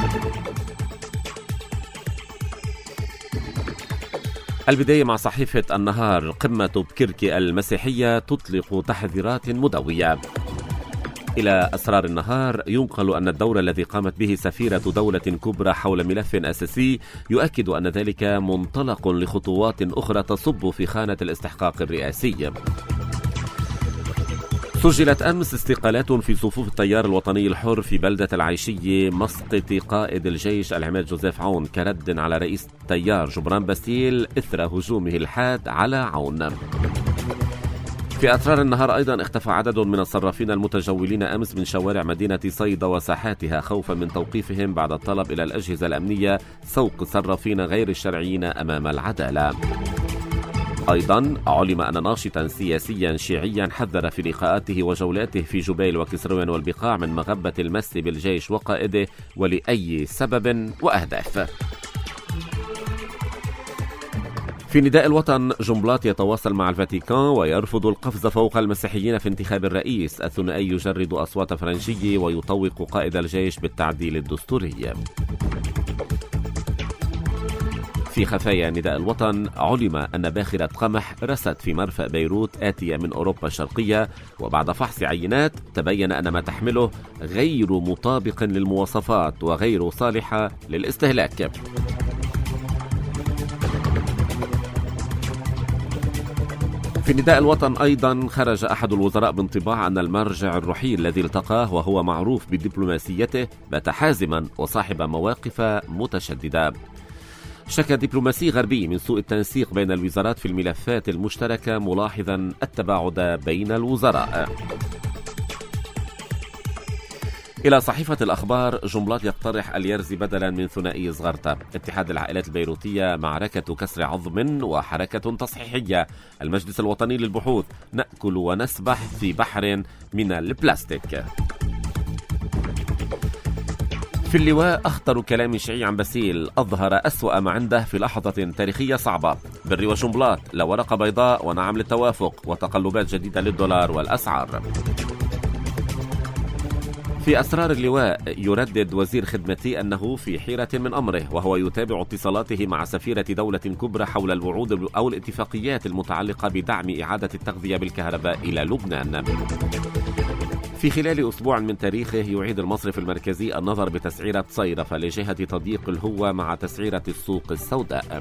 البداية مع صحيفة النهار. قمة بكركي المسيحية تطلق تحذيرات مدوية. إلى أسرار النهار ينقل أن الدور الذي قامت به سفيرة دولة كبرى حول ملف أساسي يؤكد أن ذلك منطلق لخطوات أخرى تصب في خانة الاستحقاق الرئاسي. سجلت أمس استقالات في صفوف التيار الوطني الحر في بلدة العيشية مسقط قائد الجيش العماد جوزيف عون كرد على رئيس التيار جبران باسيل إثر هجومه الحاد على عون. في أسرار النهار أيضا اختفى عدد من الصرافين المتجولين أمس من شوارع مدينة صيدا وساحاتها خوفا من توقيفهم بعد الطلب إلى الأجهزة الأمنية سوق الصرافين غير الشرعيين أمام العدالة. أيضا علم أن ناشطا سياسيا شيعيا حذر في لقاءاته وجولاته في جبيل وكسروان والبقاع من مغبة المس بالجيش وقائده ولأي سبب وأهداف. في نداء الوطن، جنبلاط يتواصل مع الفاتيكان ويرفض القفز فوق المسيحيين في انتخاب الرئيس. الثنائي يجرد أصوات فرنسية ويطوق قائد الجيش بالتعديل الدستوري. في خفايا نداء الوطن علم أن باخرة قمح رست في مرفأ بيروت آتية من أوروبا الشرقية، وبعد فحص عينات تبين أن ما تحمله غير مطابق للمواصفات وغير صالحة للاستهلاك. في نداء الوطن أيضا خرج أحد الوزراء بانطباع أن المرجع الروحي الذي التقاه وهو معروف بدبلوماسيته بات حازما وصاحب مواقف متشددة. شكى دبلوماسي غربي من سوء التنسيق بين الوزارات في الملفات المشتركة، ملاحظا التباعد بين الوزراء. إلى صحيفة الأخبار، جنبلاط يقترح اليرزي بدلا من ثنائي زغرتا. اتحاد العائلات البيروتية معركة كسر عظم وحركة تصحيحية. المجلس الوطني للبحوث نأكل ونسبح في بحر من البلاستيك. في اللواء أخطر كلام شيعي عن باسيل أظهر أسوأ ما عنده في لحظة تاريخية صعبة. بري وجنبلاط لا ورقة بيضاء ونعم للتوافق وتقلبات جديدة للدولار والأسعار. في أسرار اللواء يردد وزير خدمتي أنه في حيرة من أمره، وهو يتابع اتصالاته مع سفيرة دولة كبرى حول الوعود أو الاتفاقيات المتعلقة بدعم إعادة التغذية بالكهرباء إلى لبنان. في خلال أسبوع من تاريخه يعيد المصرف المركزي النظر بتسعيرة صيرفة لجهة تضييق الهوة مع تسعيرة السوق السوداء.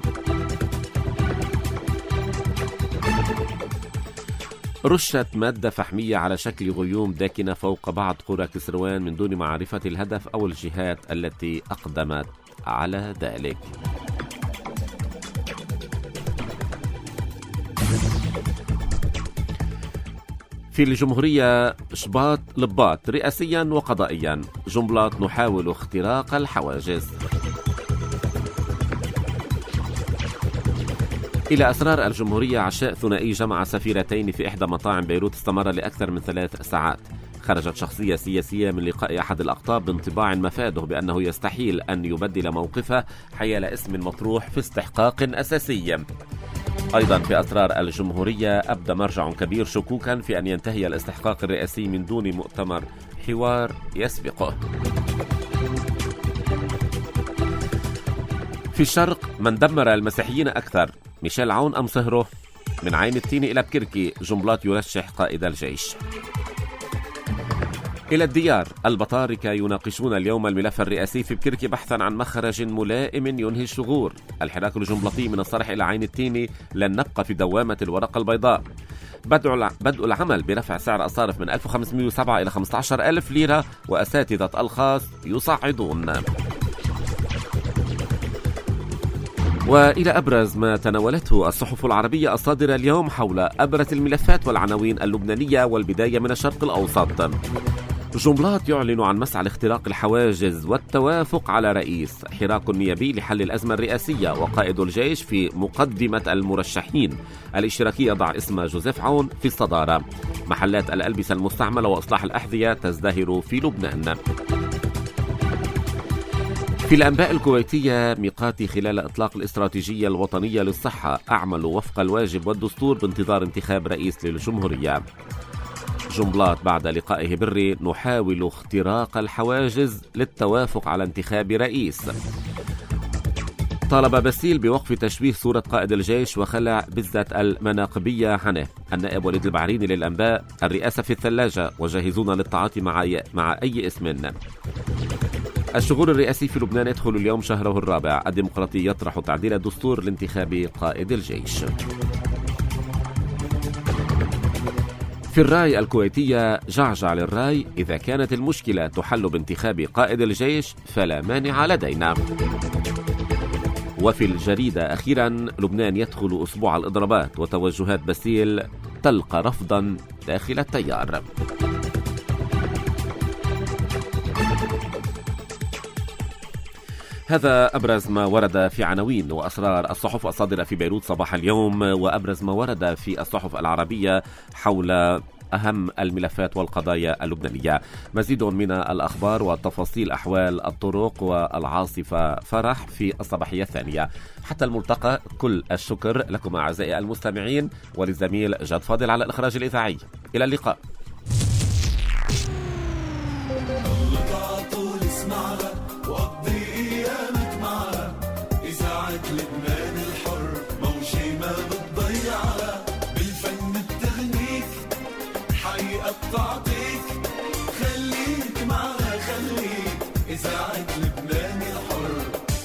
رشت مادة فحمية على شكل غيوم داكنة فوق بعض قرى كسروان من دون معرفة الهدف أو الجهات التي أقدمت على ذلك. في الجمهورية شباط لباط رئاسيا وقضائيا. جنبلاط نحاول اختراق الحواجز. إلى أسرار الجمهورية، عشاء ثنائي جمع سفيرتين في إحدى مطاعم بيروت استمر لأكثر من 3 ساعات. خرجت شخصية سياسية من لقاء أحد الأقطاب بانطباع مفاده بأنه يستحيل أن يبدل موقفه حيال اسم مطروح في استحقاق أساسي. أيضا في أسرار الجمهورية، أبدى مرجع كبير شكوكا في أن ينتهي الاستحقاق الرئاسي من دون مؤتمر حوار يسبقه. في الشرق، من دمر المسيحيين أكثر، ميشيل عون أم صهره؟ من عين التين إلى بكركي، جنبلاط يرشح قائد الجيش. إلى الديار، البطاركة يناقشون اليوم الملف الرئاسي في بكركي بحثا عن مخرج ملائم ينهي الشغور. الحراك الجنبلاطي من الصرح إلى عين التين، لن نبقى في دوامة الورقة البيضاء. بدء العمل برفع سعر الصارف من 1507 إلى 15,000 ليرة، وأساتذة الخاص يصعدون. وإلى أبرز ما تناولته الصحف العربية الصادرة اليوم حول أبرز الملفات والعناوين اللبنانية، والبداية من الشرق الأوسط. جنبلاط يعلن عن مسعى لاختراق الحواجز والتوافق على رئيس. حراك نيابي لحل الأزمة الرئاسية، وقائد الجيش في مقدمة المرشحين. الاشتراكي يضع اسم جوزيف عون في الصدارة. محلات الألبسة المستعملة وإصلاح الأحذية تزدهر في لبنان. في الأنباء الكويتية، ميقاتي خلال إطلاق الاستراتيجية الوطنية للصحة، أعمل وفق الواجب والدستور بانتظار انتخاب رئيس للجمهورية. جنبلاط بعد لقائه بري، نحاول اختراق الحواجز للتوافق على انتخاب رئيس. طالب باسيل بوقف تشويه صورة قائد الجيش وخلع بزة المناقبية عنه. النائب وليد البعريني للأنباء، الرئاسة في الثلاجة وجاهزون للتعاطي مع أي اسم. الشغور الرئاسي في لبنان يدخل اليوم شهره الرابع. الديمقراطي يطرح تعديل الدستور لانتخاب قائد الجيش. في الراي الكويتية، جعجع للراي، إذا كانت المشكلة تحل بانتخاب قائد الجيش فلا مانع لدينا. وفي الجريدة أخيرا، لبنان يدخل أسبوع الإضرابات، وتوجهات باسيل تلقى رفضا داخل التيار. هذا أبرز ما ورد في عناوين وأسرار الصحف الصادرة في بيروت صباح اليوم، وأبرز ما ورد في الصحف العربية حول أهم الملفات والقضايا اللبنانية. مزيد من الأخبار والتفاصيل أحوال الطرق والعاصفة فرح في الصباحية الثانية. حتى الملتقى، كل الشكر لكم أعزائي المستمعين، وللزميل جاد فاضل على الإخراج الإذاعي. إلى اللقاء. وقضي أيامك معنا إذاعة لبنان. إذاعة لبنان الحر.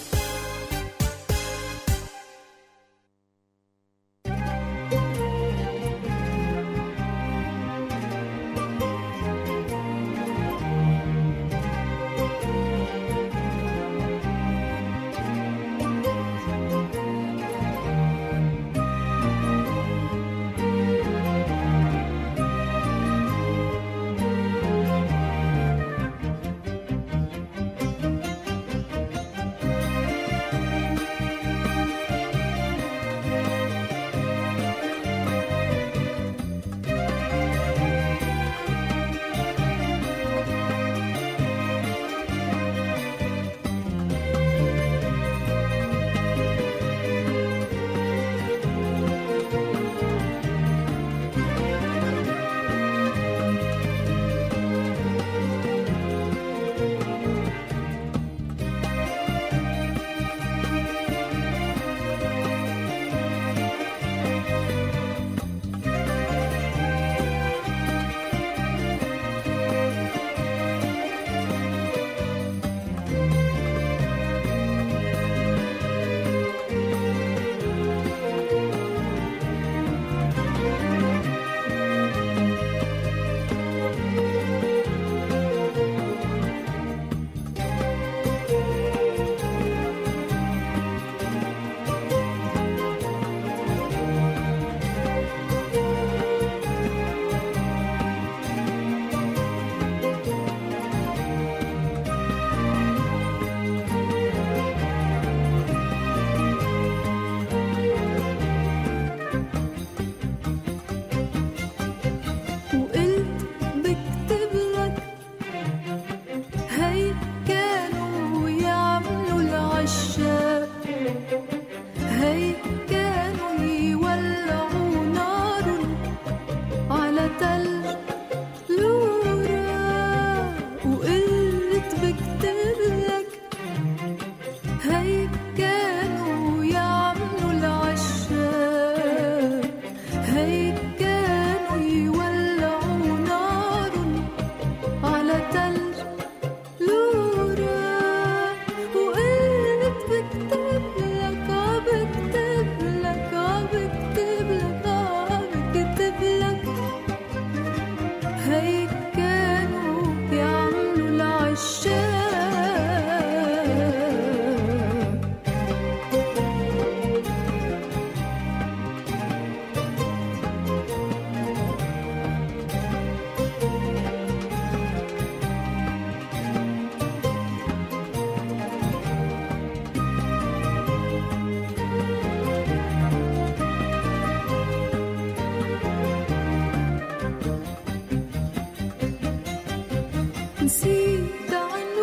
نسيت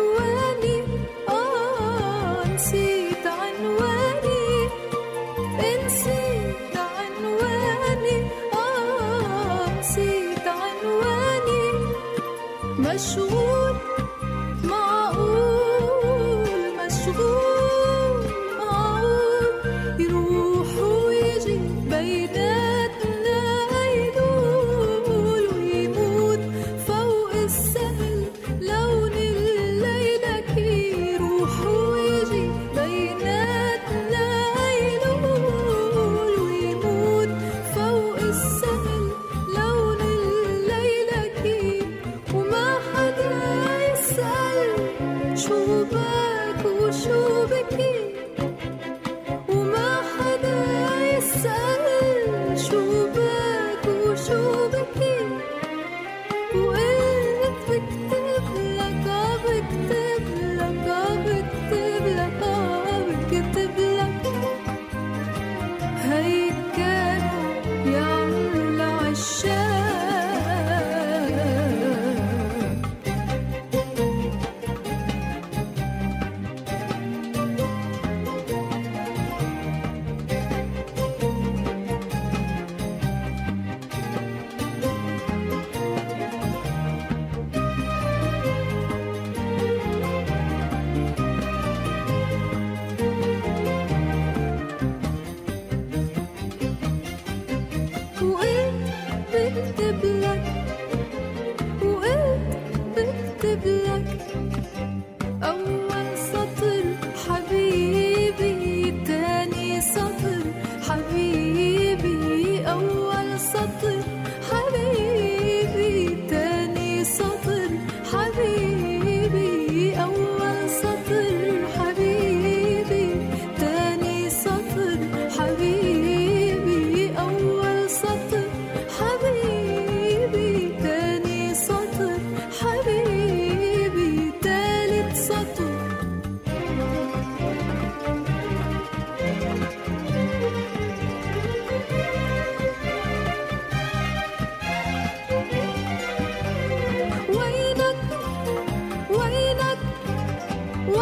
عنواني نسيت عنواني نسيت عنواني نسيت عنواني مشغول معقول مشغول معقول يروح ويجي بيناتنا يدول ويموت فوق السهل لون الليلة يروح ويجي بيناتنا يدول ويموت فوق السهل لون الليلة وما حدا يسأل شو بك وشو بكي وما حدا يسأل شو بك وشو بكي وقلت بكتب لك بكتب لك بكتب لك بكتب لك هيك كانوا يعملوا العشاق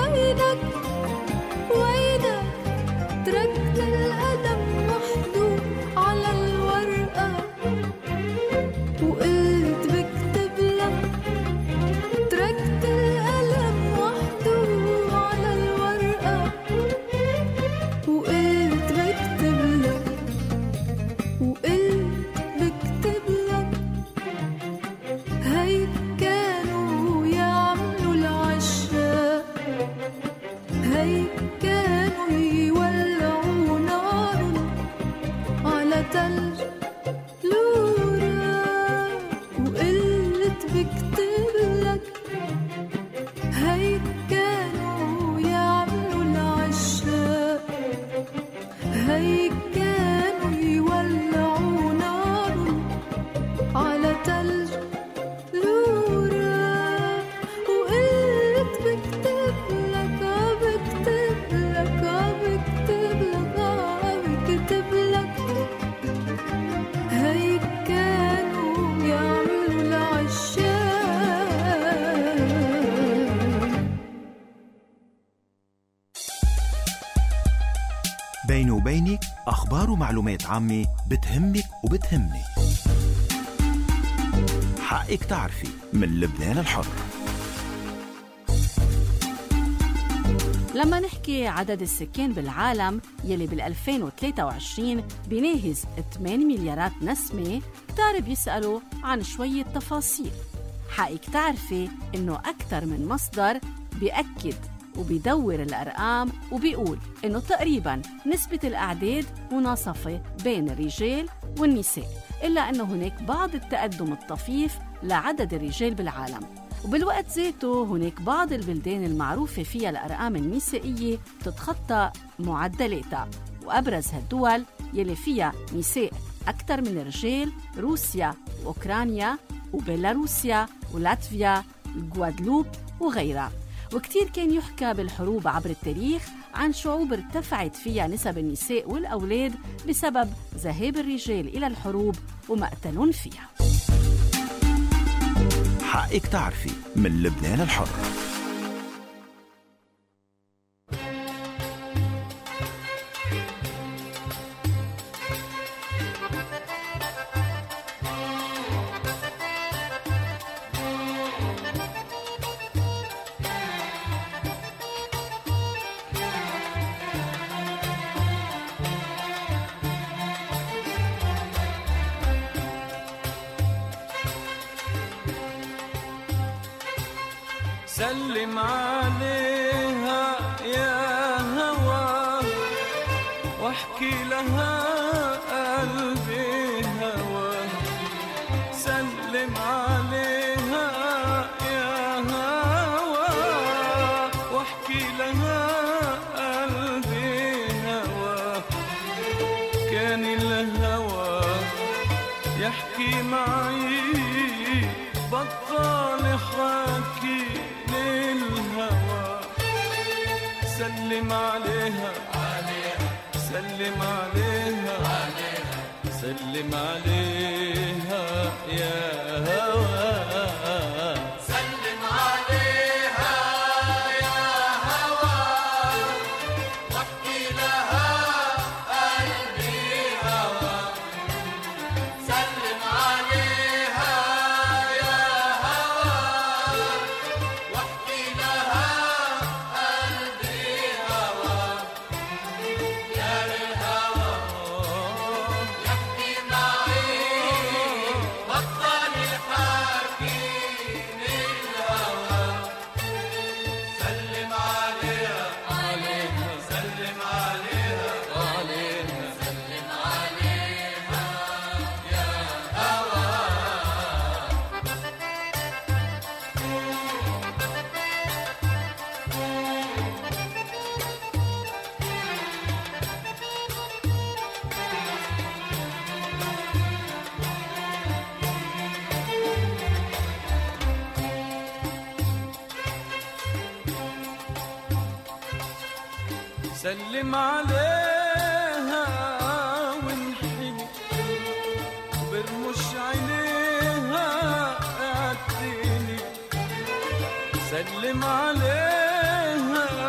وينك وينك تركت القلم وحده على الورقة وقلت بكتب لك تركت القلم وحده على الورقة وقلت بكتب لك هاي كانوا يعملوا العشاق هاي كانوا يولعوا نار على تلج لورا وقلت بكتب لك هاي كانوا يعملوا العشاق هاي كانوا يولعوا نار على تلج لورا وقلت بكتب لك بكتب لك بكتب لك بكتب لك هاي كانوا يعملوا العشاق. بيني وبينك أخبار ومعلومات عامة بتهمك وبتهمني. حقك تعرفي من لبنان الحر. لما نحكي عدد السكان بالعالم يلي بال2023 بيناهز 8 مليارات نسمة، كتار بيسألوا عن شوية تفاصيل. حقك تعرفي إنه أكثر من مصدر بيأكد وبيدور الأرقام وبيقول إنه تقريباً نسبة الأعداد مناصفة بين الرجال والنساء، إلا أنه هناك بعض التقدم الطفيف لعدد الرجال بالعالم. وبالوقت ذاته هناك بعض البلدان المعروفة فيها الأرقام النسائية تتخطى معدلاتها، وأبرز هالدول يلي فيها نساء أكثر من الرجال روسيا وأوكرانيا وبيلاروسيا ولاتفيا وغوادلوب وغيرها. وكتير كان يحكى بالحروب عبر التاريخ عن شعوب ارتفعت فيها نسب النساء والأولاد بسبب ذهاب الرجال إلى الحروب ومقتلون فيها. حقك تعرفي من لبنان الحر. سلم عليها يا هوا واحكي لها قلبي هوا. سلم عليها يا هوا واحكي لها قلبي هوا. كان الهوا يحكي معي بطل حكي للهوى. سلم عليها سلم عليها سلم عليها يا هوى. سلم عليها يا هوى واحكي لها قلبي هوى. سلم عليها يا هوى واحكي لها قلبي هوى. يا للهوى يحكي معي بطل الحكي للهوى. سلم عليها سلم عليها سلم عليها يا هوى. سلم عليها وانحني برمش عينيها اعتني. سلم عليها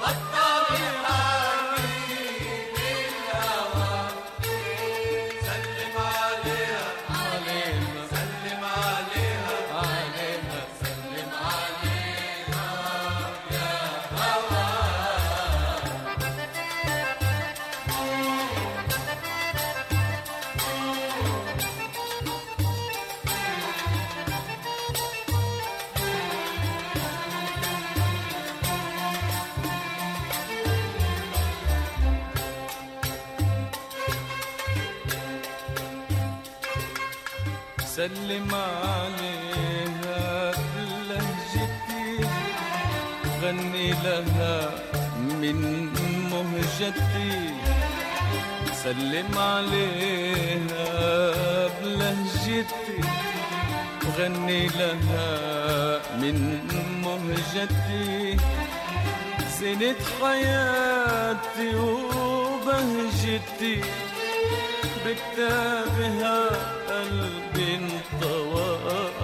سلم عليها بلهجتي غني لها من مهجتي سلم عليها بلهجتي غني لها من مهجتي زينة حياتي وبهجتي بكتابها قلبي انطوى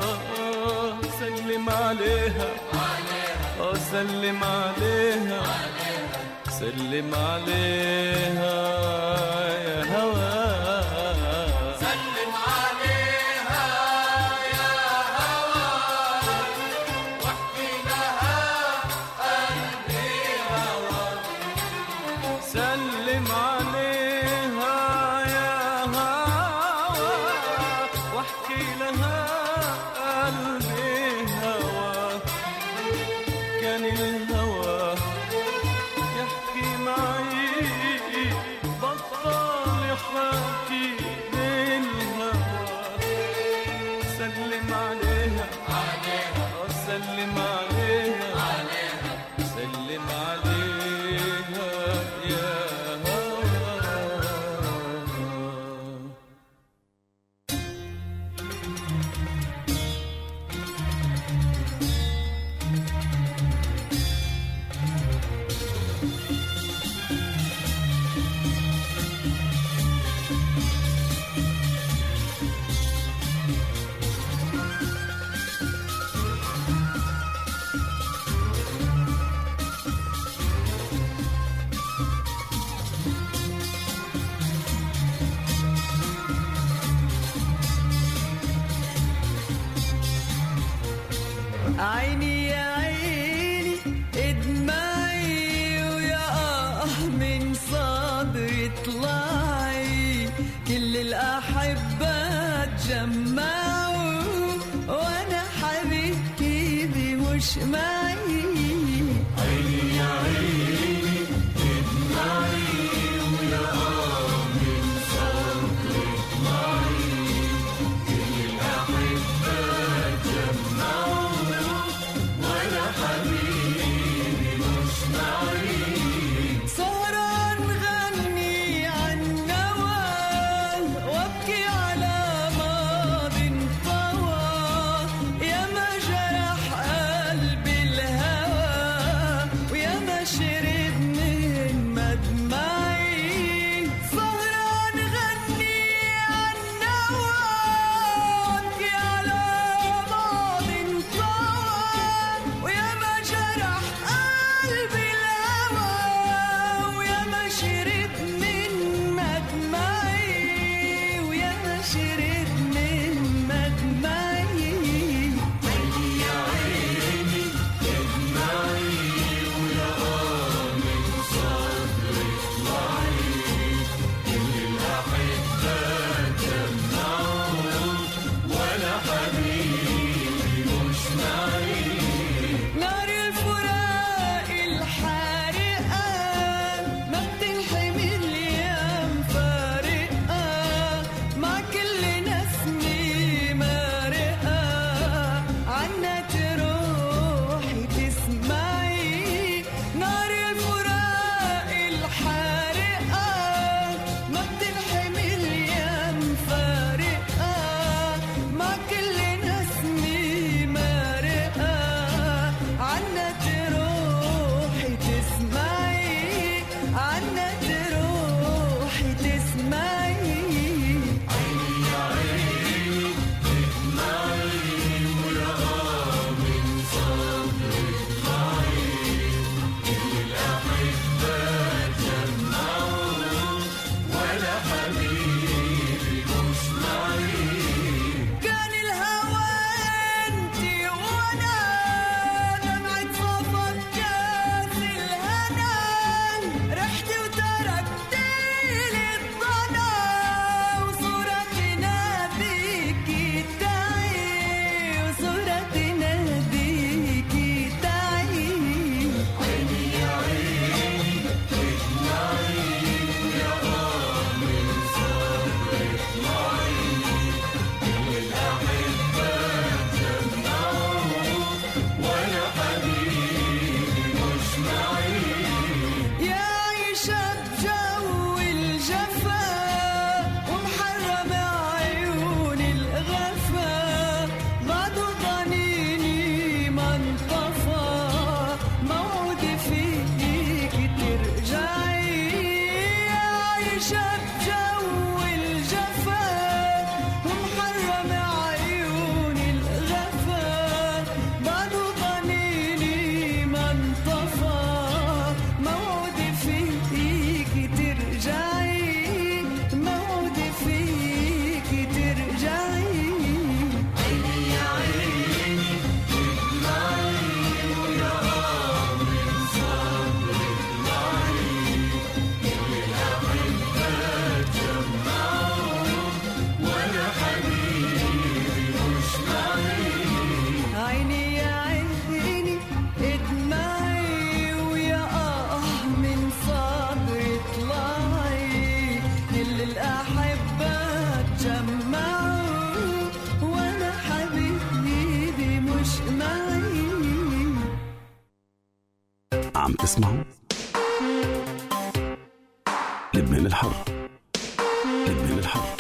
سلم عليها سلم عليها سلم عليها يا هوى سلم عليها يا هوى واحكي لها قلبي هوى سلم عليها يا هوى واحكي لها قلبي هوى كان الهوى يحكي معي بطل يحكي للهوى سلم عليها سلم عليها سلم عليها يا هوى عيني يا عيني ادمعي ويا من صدري طلعي كل الأحبة تجمعوا وانا حبيبتي مش معي عيني يا عيني ادمعي ويا من صدري طلعي كل الأحبة تجمعوا حبيبي مش معي سهران غني عن نوى وابكي على ماضي انطوى يا ما جرح قلبي الهوى ويا ما شرب من مدمعي سهران غني عن نوى وابكي على ماضي انطوى ويا ما جرح قلبي الهوى ويا ما شرب من مدمعي ويا ما شرب من مدمعي عيني يا عيني ادمعي ويا عم تسمعوا لبنان الحر. لبنان الحر.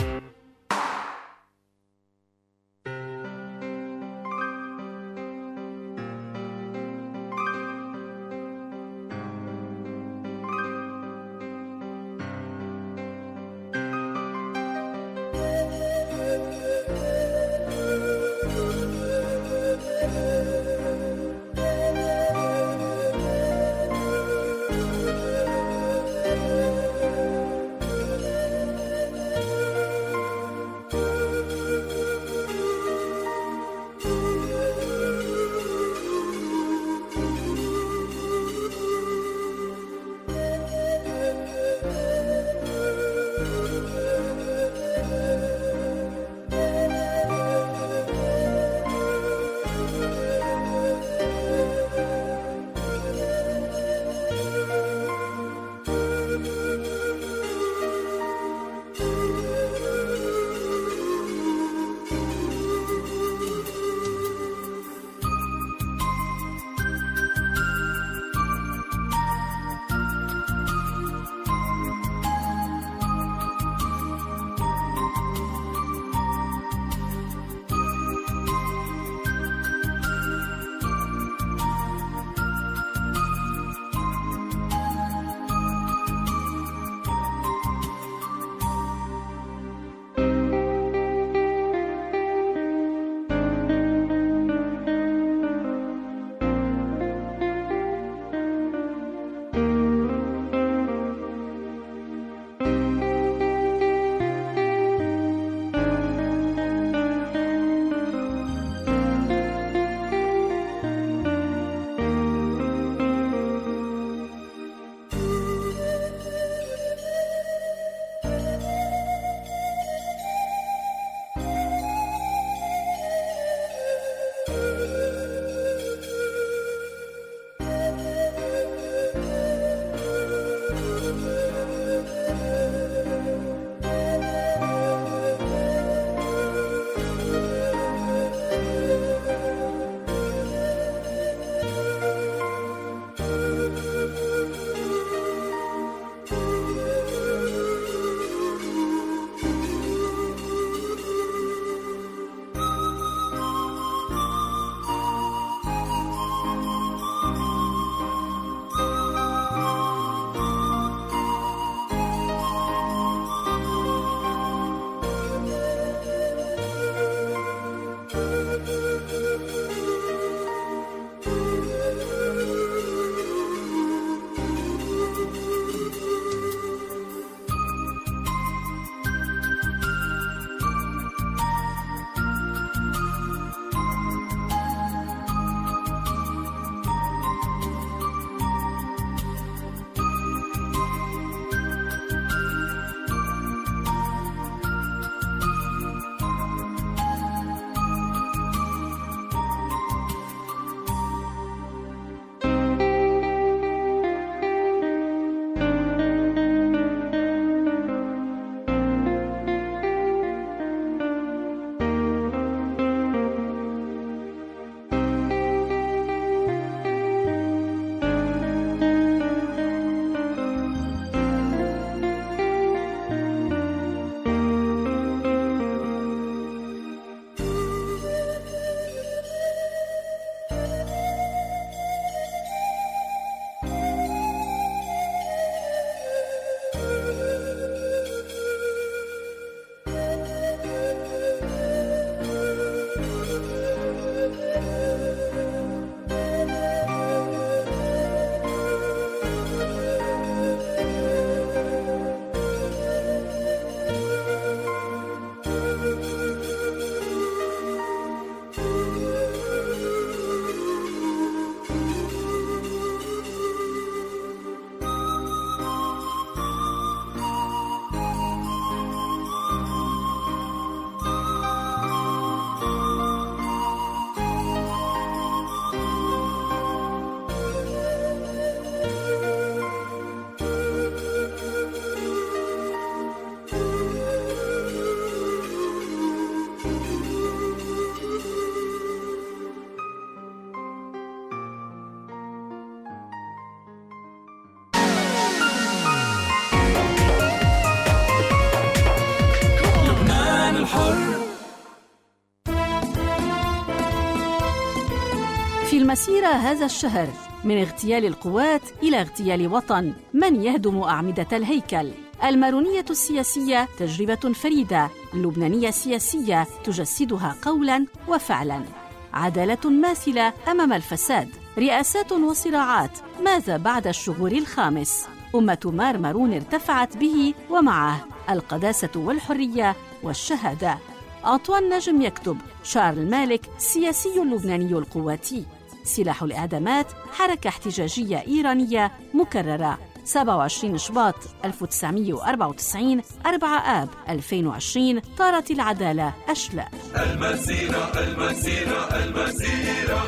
المسيرة هذا الشهر من اغتيال القوات إلى اغتيال وطن من يهدم أعمدة الهيكل. المارونية السياسية تجربة فريدة اللبنانية السياسية تجسدها قولاً وفعلاً. عدالة ماثلة أمام الفساد، رئاسات وصراعات. ماذا بعد الشهور الخامس؟ أمة مار مارون ارتفعت به ومعه القداسة والحرية والشهادة. أنطوان نجم يكتب: شارل مالك السياسي اللبناني القواتي. سلاح الإعدامات حركة احتجاجية إيرانية مكررة. 27 شباط 1994 4 آب 2020 طارت العدالة أشلاء. المسيرة المسيرة المسيرة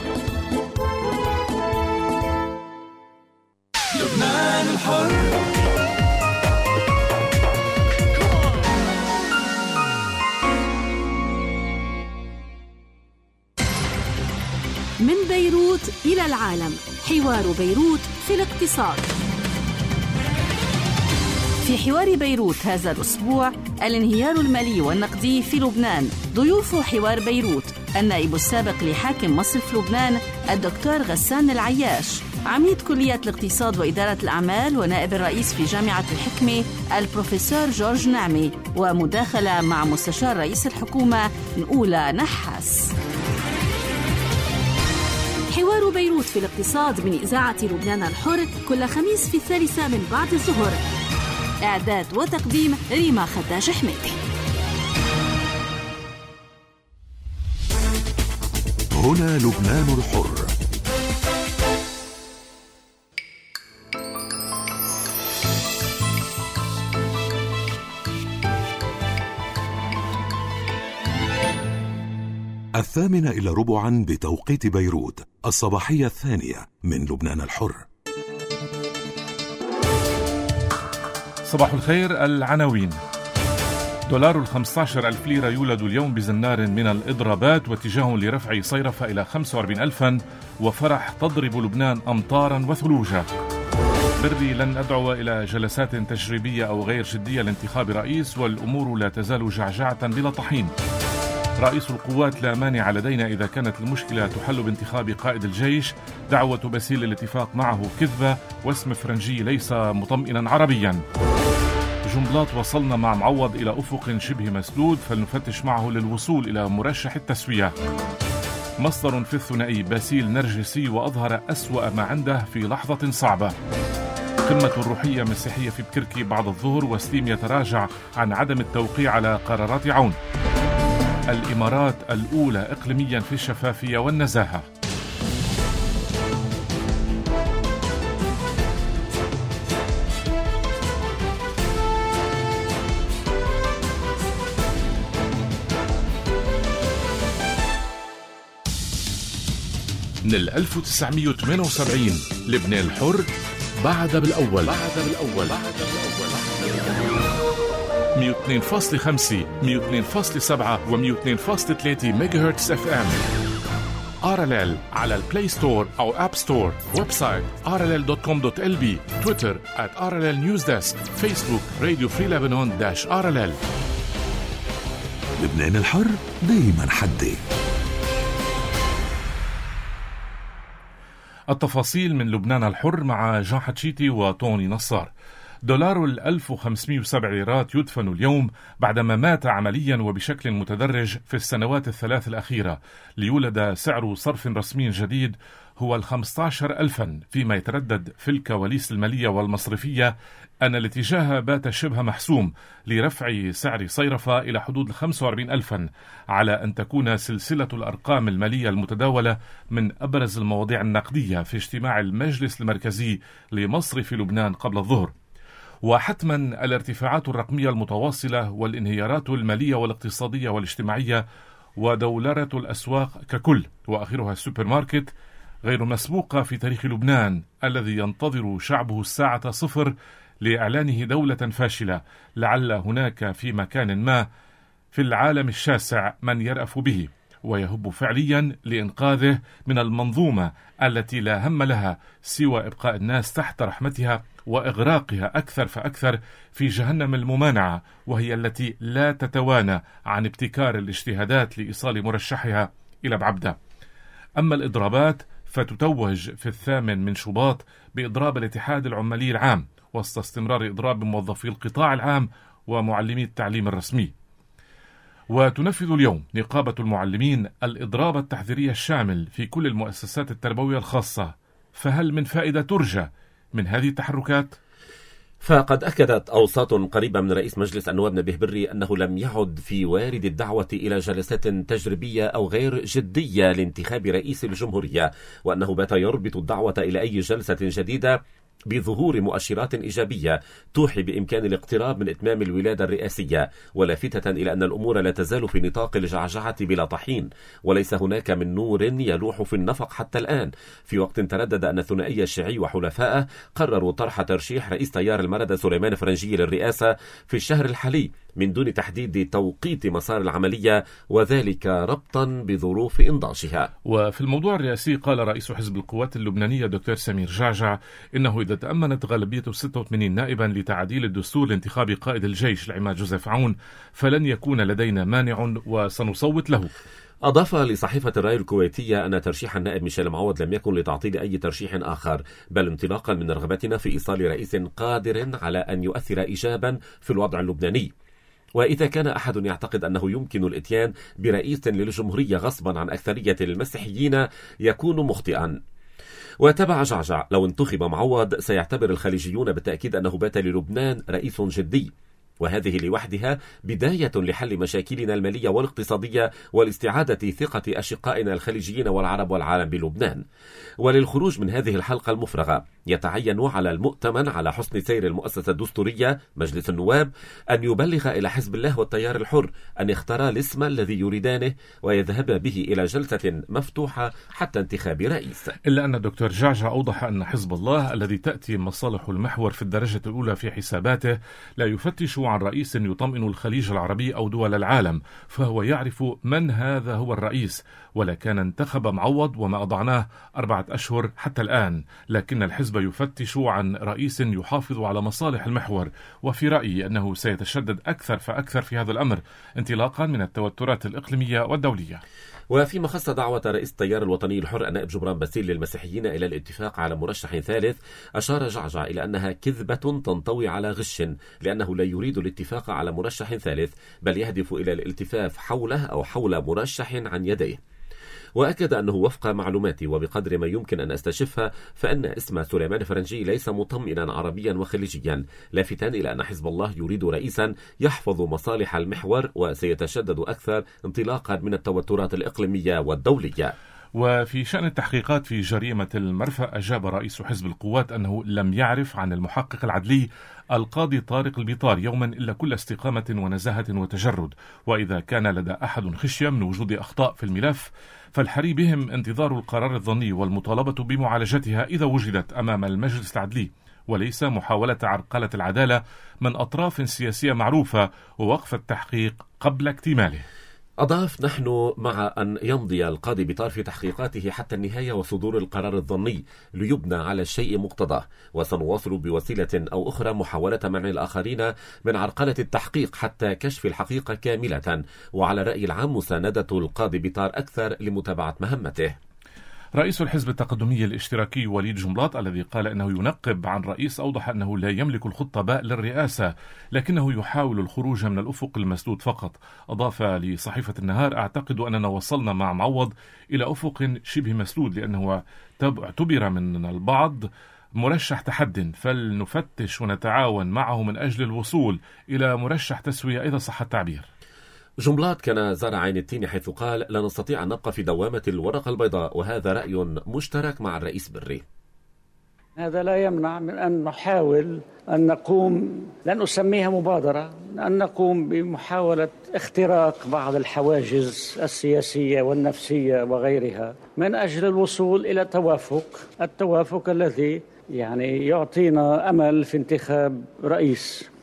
لبنان الحر. من بيروت إلى العالم، حوار بيروت في الاقتصاد. في حوار بيروت هذا الأسبوع: الانهيار المالي والنقدي في لبنان. ضيوف حوار بيروت النائب السابق لحاكم مصرف لبنان الدكتور غسان العياش، عميد كلية الاقتصاد وإدارة الأعمال ونائب الرئيس في جامعة الحكمة البروفيسور جورج نعمي، ومداخلة مع مستشار رئيس الحكومة نقولة نحاس. حوار بيروت في الاقتصاد من إذاعة لبنان الحر كل خميس في 3 من بعد الظهر. إعداد وتقديم ريما خداج حميدي. هنا لبنان الحر. الثامنة إلى ربعا بتوقيت بيروت، الصباحية الثانية من لبنان الحر. صباح الخير. العناوين: دولار 15,000 ليرة يولد اليوم بزنار من الإضرابات، واتجاه لرفع صيرفة إلى 45,000، وفرح تضرب لبنان أمطارا وثلوجا. بري: لن أدعو إلى جلسات تجريبية أو غير جدية لانتخاب رئيس، والأمور لا تزال جعجعة بلا طحين. رئيس القوات: لا مانع لدينا إذا كانت المشكلة تحل بانتخاب قائد الجيش. دعوة باسيل الاتفاق معه كذبة، واسم فرنجي ليس مطمئنا عربيا. جنبلاط: وصلنا مع معوض إلى أفق شبه مسدود، فلنفتش معه للوصول إلى مرشح التسوية. مصدر في الثنائي: باسيل نرجسي وأظهر أسوأ ما عنده في لحظة صعبة. قمة الروحية مسيحية في بكركي بعد الظهر، وسليم يتراجع عن عدم التوقيع على قرارات عون. الإمارات الأولى إقليميا في الشفافية والنزاهة. من 1978 لبنان الحر بعد بالأول 102.5 102.7 و102.3 ميجا هرتز اف ام. RLL على البلاي ستور أو أب ستور. ويب سايت rll.com.lb. تويتر @RLL News Desk. فيسبوك راديو فري لبنان -RLL. لبنان الحر دايما حدي. التفاصيل من لبنان الحر مع جان حتشيتي وطوني نصار. دولار 1507 ليرات يدفن اليوم بعدما مات عمليا وبشكل متدرج في السنوات الثلاث الأخيرة، ليولد سعر صرف رسمي جديد هو 15,000، فيما يتردد في الكواليس المالية والمصرفية أن الاتجاه بات شبه محسوم لرفع سعر صيرفة إلى حدود 45,000، على أن تكون سلسلة الأرقام المالية المتداولة من أبرز المواضيع النقدية في اجتماع المجلس المركزي لمصرف لبنان قبل الظهر. وحتما الارتفاعات الرقمية المتواصلة والانهيارات المالية والاقتصادية والاجتماعية ودولرة الأسواق ككل، وآخرها السوبر ماركت، غير مسبوقة في تاريخ لبنان الذي ينتظر شعبه الساعة 0 لإعلانه دولة فاشلة، لعل هناك في مكان ما في العالم الشاسع من يرأف به ويهب فعليا لإنقاذه من المنظومة التي لا هم لها سوى إبقاء الناس تحت رحمتها وإغراقها أكثر فأكثر في جهنم الممانعة، وهي التي لا تتوانى عن ابتكار الاجتهادات لإيصال مرشحها إلى بعبدة. أما الإضرابات فتتوج في 8 شباط بإضراب الاتحاد العمالي العام وسط استمرار إضراب موظفي القطاع العام ومعلمي التعليم الرسمي. وتنفذ اليوم نقابة المعلمين الإضراب التحذيري الشامل في كل المؤسسات التربوية الخاصة، فهل من فائدة ترجى من هذه التحركات؟ فقد أكدت أوساط قريبة من رئيس مجلس النواب نبيه بري أنه لم يعد في وارد الدعوة إلى جلسات تجريبية أو غير جدية لانتخاب رئيس الجمهورية، وأنه بات يربط الدعوة إلى أي جلسة جديدة بظهور مؤشرات إيجابية توحي بإمكان الاقتراب من إتمام الولادة الرئاسية، ولافتة إلى أن الأمور لا تزال في نطاق الجعجعة بلا طحين، وليس هناك من نور يلوح في النفق حتى الآن، في وقت تردد أن الثنائية الشيعي وحلفائه قرروا طرح ترشيح رئيس تيار المردة سليمان فرنجي للرئاسة في الشهر الحالي من دون تحديد توقيت مسار العملية، وذلك ربطا بظروف إنضاجها. وفي الموضوع الرئاسي قال رئيس حزب القوات اللبنانية دكتور سمير جعجع إنه إذا تأمنت غالبية 86 نائبا لتعديل الدستور لانتخاب قائد الجيش العماد جوزيف عون فلن يكون لدينا مانع وسنصوت له. أضاف لصحيفة الرأي الكويتية أن ترشيح النائب ميشيل معوض لم يكن لتعطيل أي ترشيح آخر، بل انطلاقا من رغبتنا في إيصال رئيس قادر على أن يؤثر إيجابا في الوضع اللبناني. وإذا كان أحد يعتقد أنه يمكن الإتيان برئيس للجمهورية غصبا عن أكثرية المسيحيين يكون مخطئا. وتبع جعجع: لو انتخب معوض سيعتبر الخليجيون بالتأكيد أنه بات للبنان رئيس جدي، وهذه لوحدها بداية لحل مشاكلنا المالية والاقتصادية والاستعادة ثقة أشقائنا الخليجيين والعرب والعالم بلبنان. وللخروج من هذه الحلقة المفرغة يتعين على المؤتمن على حسن سير المؤسسة الدستورية مجلس النواب أن يبلغ إلى حزب الله والتيار الحر أن يختار الاسم الذي يريدانه ويذهب به إلى جلسة مفتوحة حتى انتخاب رئيس. إلا أن الدكتور جعجع أوضح أن حزب الله الذي تأتي مصالح المحور في الدرجة الأولى في حساباته لا يفتش عن رئيس يطمئن الخليج العربي أو دول العالم، فهو يعرف من هذا هو الرئيس، ولكن انتخب معوض وما أضعناه 4 أشهر حتى الآن، لكن الحزب يفتش عن رئيس يحافظ على مصالح المحور، وفي رأيي أنه سيتشدد أكثر فأكثر في هذا الأمر انطلاقا من التوترات الإقليمية والدولية. وفيما خص دعوة رئيس التيار الوطني الحر النائب جبران باسيل للمسيحيين إلى الاتفاق على مرشح ثالث، أشار جعجع إلى أنها كذبة تنطوي على غش، لأنه لا يريد الاتفاق على مرشح ثالث، بل يهدف إلى الالتفاف حوله أو حول مرشح عن يديه. وأكد أنه وفق معلوماتي وبقدر ما يمكن أن أستشفها فإن اسم سليمان فرنجي ليس مطمئنا عربيا وخليجيا، لافتا إلى أن حزب الله يريد رئيسا يحفظ مصالح المحور وسيتشدد أكثر انطلاقا من التوترات الإقليمية والدولية. وفي شأن التحقيقات في جريمة المرفأ، أجاب رئيس حزب القوات أنه لم يعرف عن المحقق العدلي القاضي طارق البيطار يوما إلا كل استقامة ونزاهة وتجرد، وإذا كان لدى أحد خشية من وجود أخطاء في الملف فالحري بهم انتظار القرار الظني والمطالبة بمعالجتها إذا وجدت أمام المجلس العدلي، وليس محاولة عرقلة العدالة من أطراف سياسية معروفة ووقف التحقيق قبل اكتماله. أضاف: نحن مع أن يمضي القاضي بيطار في تحقيقاته حتى النهاية وصدور القرار الظني ليبنى على الشيء مقتضاه، وسنواصل بوسيلة أو أخرى محاولة منع الآخرين من عرقلة التحقيق حتى كشف الحقيقة كاملة، وعلى رأي العام مساندة القاضي بيطار أكثر لمتابعة مهمته. رئيس الحزب التقدمي الاشتراكي وليد جملاط الذي قال أنه ينقب عن رئيس أوضح أنه لا يملك الخطة باء للرئاسة، لكنه يحاول الخروج من الأفق المسدود فقط. أضاف لصحيفة النهار: أعتقد أننا وصلنا مع معوض إلى أفق شبه مسدود، لأنه اعتبر من البعض مرشح تحد، فلنفتش ونتعاون معه من أجل الوصول إلى مرشح تسوية إذا صح التعبير. جملات كان زار عين التين حيث قال: لا نستطيع أن نبقى في دوامة الورقة البيضاء، وهذا رأي مشترك مع الرئيس بري. هذا لا يمنع من أن نحاول أن نقوم، لن أسميها مبادرة، أن نقوم بمحاولة اختراق بعض الحواجز السياسية والنفسية وغيرها من أجل الوصول إلى التوافق الذي يعطينا أمل في انتخاب رئيس.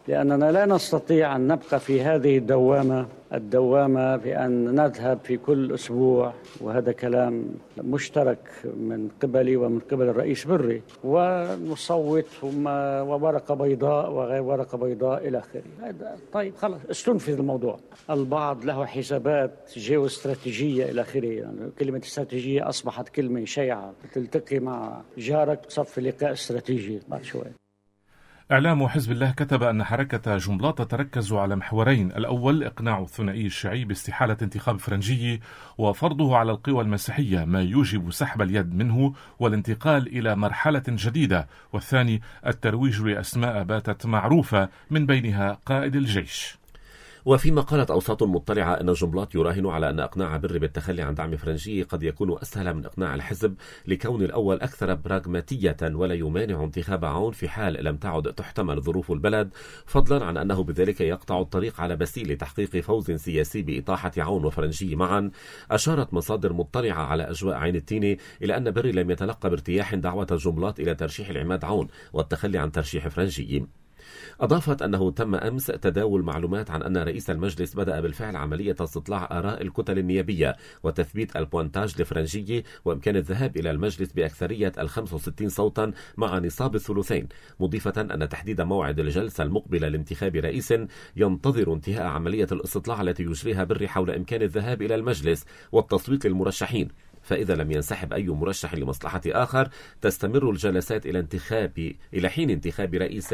لأننا لا نستطيع أن نبقى في هذه الدوامة بأن نذهب في كل أسبوع، وهذا كلام مشترك من قبلي ومن قبل الرئيس بري، ونصوت وورقة بيضاء وغير ورقة بيضاء إلى آخره. طيب خلاص استنفذ الموضوع. البعض له حسابات جيوستراتيجية إلى آخره، يعني كلمة استراتيجية أصبحت كلمة شائعة، تلتقي مع جارك صف لقاء استراتيجي بعد شوي. إعلام حزب الله كتب أن حركة جنبلاط تركز على محورين: الأول إقناع الثنائي الشيعي باستحالة انتخاب فرنجي وفرضه على القوى المسيحية ما يوجب سحب اليد منه والانتقال إلى مرحلة جديدة، والثاني الترويج لأسماء باتت معروفة من بينها قائد الجيش. وفيما قالت أوساط مطلعة أن جنبلاط يراهن على أن إقناع بري بالتخلي عن دعم فرنجي قد يكون أسهل من إقناع الحزب، لكون الأول أكثر براغماتية ولا يمانع انتخاب عون في حال لم تعد تحتمل ظروف البلد، فضلا عن أنه بذلك يقطع الطريق على بسيل لتحقيق فوز سياسي بإطاحة عون وفرنجي معا. أشارت مصادر مطلعة على أجواء عين التيني إلى أن بري لم يتلقى بارتياح دعوة جنبلاط إلى ترشيح العماد عون والتخلي عن ترشيح فرنجي. أضافت أنه تم أمس تداول معلومات عن أن رئيس المجلس بدأ بالفعل عملية استطلاع آراء الكتل النيابية وتثبيت البوانتاج لفرنجي، وإمكان الذهاب إلى المجلس بأكثرية 65 صوتا مع نصاب الثلثين، مضيفة أن تحديد موعد الجلسة المقبلة لانتخاب رئيس ينتظر انتهاء عملية الاستطلاع التي يجريها بري حول إمكان الذهاب إلى المجلس والتصويت للمرشحين، فإذا لم ينسحب أي مرشح لمصلحة آخر تستمر الجلسات إلى حين انتخاب رئيس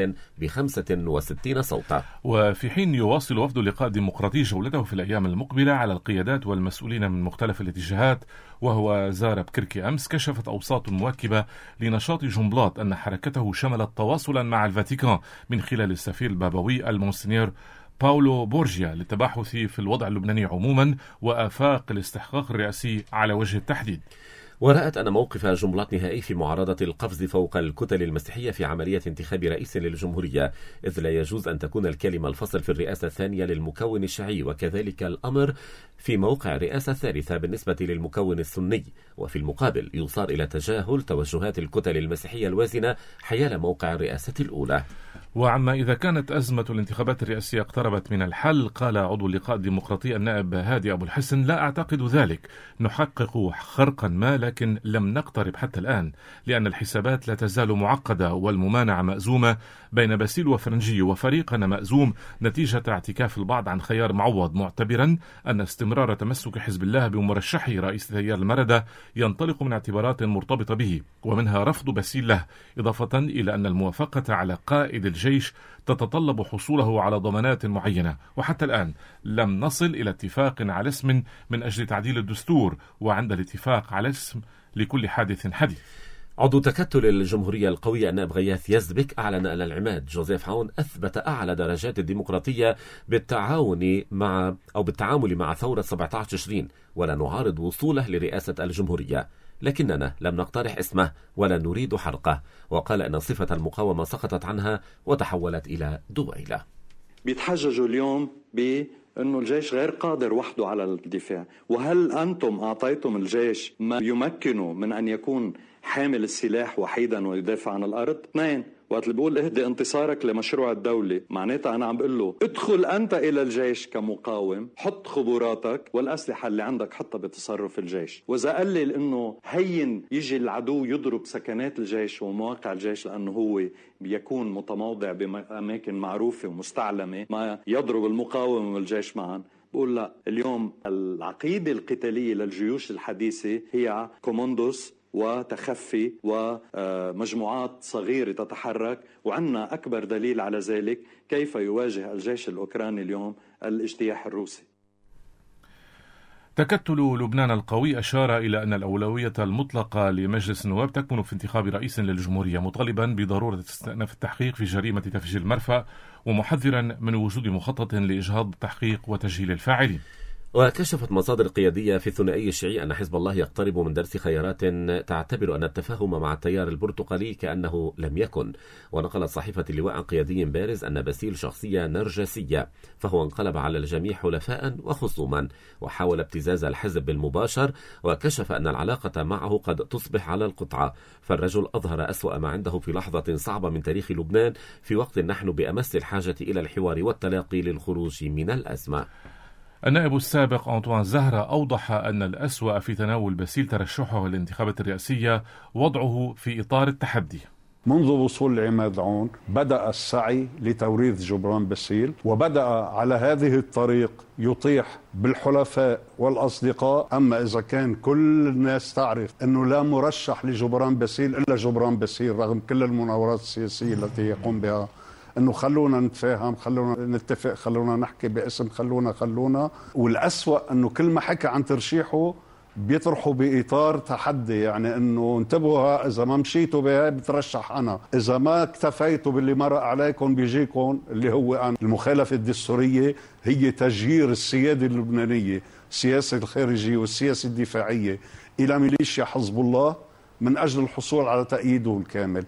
ب65 صوتا. وفي حين يواصل وفد اللقاء الديمقراطي جولته في الأيام المقبلة على القيادات والمسؤولين من مختلف الاتجاهات وهو زار بكركي أمس، كشفت أوساط مواكبة لنشاط جنبلاط أن حركته شملت تواصلا مع الفاتيكان من خلال السفير البابوي المونسنيور باولو بورجيا للتباحث في الوضع اللبناني عموما وآفاق الاستحقاق الرئاسي على وجه التحديد. ورأت أن موقف جنبلاط نهائي في معارضة القفز فوق الكتل المسيحية في عملية انتخاب رئيس للجمهورية، إذ لا يجوز أن تكون الكلمة الفصل في الرئاسة الثانية للمكون الشيعي، وكذلك الأمر في موقع الرئاسة الثالثة بالنسبة للمكون السني، وفي المقابل يصار إلى تجاهل توجهات الكتل المسيحية الوازنة حيال موقع الرئاسة الأولى. وعما إذا كانت أزمة الانتخابات الرئاسية اقتربت من الحل، قال عضو اللقاء الديمقراطي النائب هادي أبو الحسن: لا أعتقد ذلك، نحقق خرقا ما لكن لم نقترب حتى الآن، لأن الحسابات لا تزال معقدة والممانعة مأزومة بين باسيل وفرنجي، وفريقنا مأزوم نتيجة اعتكاف البعض عن خيار معوض، معتبرا أن استمرار تمسك حزب الله بمرشحه رئيس تيار المردة ينطلق من اعتبارات مرتبطة به ومنها رفض باسيل له، إضافة إلى أن الموافقة على قائد الجيش تتطلب حصوله على ضمانات معينة، وحتى الآن لم نصل إلى اتفاق على اسم من أجل تعديل الدستور، وعند الاتفاق على اسم لكل حادث حديث. عضو تكتل الجمهورية القوية النائب غياث يزبك أعلن أن العماد جوزيف عون أثبت أعلى درجات الديمقراطية بالتعامل مع ثورة 17 تشرين، ولا نعارض وصوله لرئاسة الجمهورية، لكننا لم نقترح اسمه ولا نريد حرقه، وقال أن صفة المقاومة سقطت عنها وتحولت إلى دويلة. بيتحججوا اليوم بأنه الجيش غير قادر وحده على الدفاع، وهل أنتم أعطيتم الجيش ما يمكنه من أن يكون حامل السلاح وحيدا ويدافع عن الأرض؟ اثنين، وقت اللي بقول اهدي انتصارك لمشروع الدولة، معناتها أنا عم بقول له ادخل أنت إلى الجيش كمقاوم، حط خبراتك والأسلحة اللي عندك حطها بتصرف الجيش، وإذا قلل إنه هين يجي العدو يضرب سكنات الجيش ومواقع الجيش لأنه هو بيكون متموضع بأماكن معروفة ومستعلمة ما يضرب المقاومة والجيش معا، بقول لا، اليوم العقيدة القتالية للجيوش الحديثة هي كوموندوس وتخفي ومجموعات صغيرة تتحرك، وعندنا أكبر دليل على ذلك كيف يواجه الجيش الأوكراني اليوم الاجتياح الروسي. تكتل لبنان القوي أشار إلى أن الأولوية المطلقة لمجلس النواب تكمن في انتخاب رئيس للجمهورية، مطالبا بضرورة استئناف التحقيق في جريمة تفجير المرفأ، ومحذرا من وجود مخطط لإجهاض التحقيق وتجهيل الفاعلين. وكشفت مصادر قيادية في الثنائي الشيعي أن حزب الله يقترب من درس خيارات تعتبر أن التفاهم مع التيار البرتقالي كأنه لم يكن. ونقلت صحيفة اللواء عن قيادي بارز أن باسيل شخصية نرجسية، فهو انقلب على الجميع حلفاء وخصوما وحاول ابتزاز الحزب بالمباشر، وكشف أن العلاقة معه قد تصبح على القطعة. فالرجل أظهر أسوأ ما عنده في لحظة صعبة من تاريخ لبنان، في وقت نحن بأمس الحاجة إلى الحوار والتلاقي للخروج من الأزمة. النائب السابق أنطوان زهرة أوضح أن الأسوأ في تناول باسيل ترشحه للانتخابات الرئاسية وضعه في إطار التحدي. منذ وصول عماد عون بدأ السعي لتوريث جبران باسيل، وبدأ على هذه الطريق يطيح بالحلفاء والأصدقاء. أما إذا كان كل الناس تعرف أنه لا مرشح لجبران باسيل إلا جبران باسيل رغم كل المناورات السياسية التي يقوم بها، أنه خلونا نتفاهم، خلونا نتفق، خلونا نحكي باسم، خلونا. والأسوأ أنه كل ما حكى عن ترشيحه بيطرحوا بإطار تحدي، يعني أنه انتبهوا إذا ما مشيتوا بها بترشح أنا، إذا ما اكتفيتوا باللي مرق عليكم بيجيكم، اللي هو عن المخالفة الدستورية هي تجهير السيادة اللبنانية، السياسة الخارجية والسياسة الدفاعية إلى ميليشيا حزب الله من أجل الحصول على تأييده الكامل.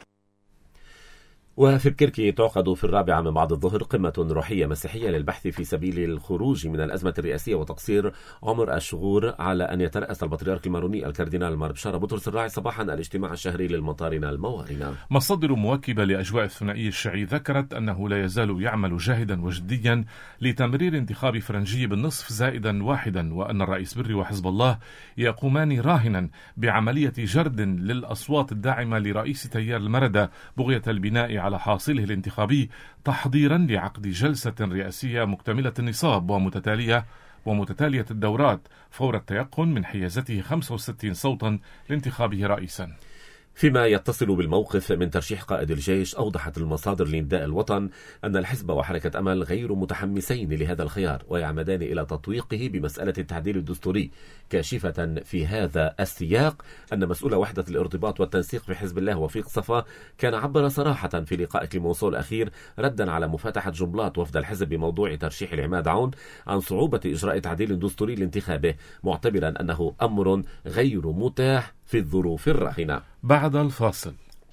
وفي بكركي تعقد في 4 من بعد الظهر قمة روحية مسيحية للبحث في سبيل الخروج من الأزمة الرئاسية وتقصير عمر الشغور، على أن يترأس البطريرك الماروني الكاردينال مار بشارة بطرس الراعي صباحا الاجتماع الشهري للمطارنة الموارنة. مصادر مواكبة لأجواء الثنائي الشيعي ذكرت أنه لا يزال يعمل جاهدا وجديا لتمرير انتخاب فرنجي بالنصف زائدا 1، وأن الرئيس بري وحزب الله يقومان راهنا بعملية جرد للأصوات الداعمة لرئيس تيار المردة بغية البناء على حاصله الانتخابي، تحضيرا لعقد جلسة رئاسية مكتملة النصاب ومتتالية الدورات فور التيقن من حيازته 65 صوتا لانتخابه رئيسا. فيما يتصل بالموقف من ترشيح قائد الجيش، أوضحت المصادر لنداء الوطن أن الحزب وحركة أمل غير متحمسين لهذا الخيار، ويعمدان إلى تطويقه بمسألة التعديل الدستوري، كاشفة في هذا السياق أن مسؤول وحدة الارتباط والتنسيق في حزب الله وفيق صفا كان عبر صراحة في لقاء كليمونسو الأخير ردا على مفاتحة جملات وفد الحزب بموضوع ترشيح العماد عون عن صعوبة إجراء تعديل دستوري لانتخابه، معتبرا أنه أمر غير متاح في الظروف الراهنة. بعد الفاصل.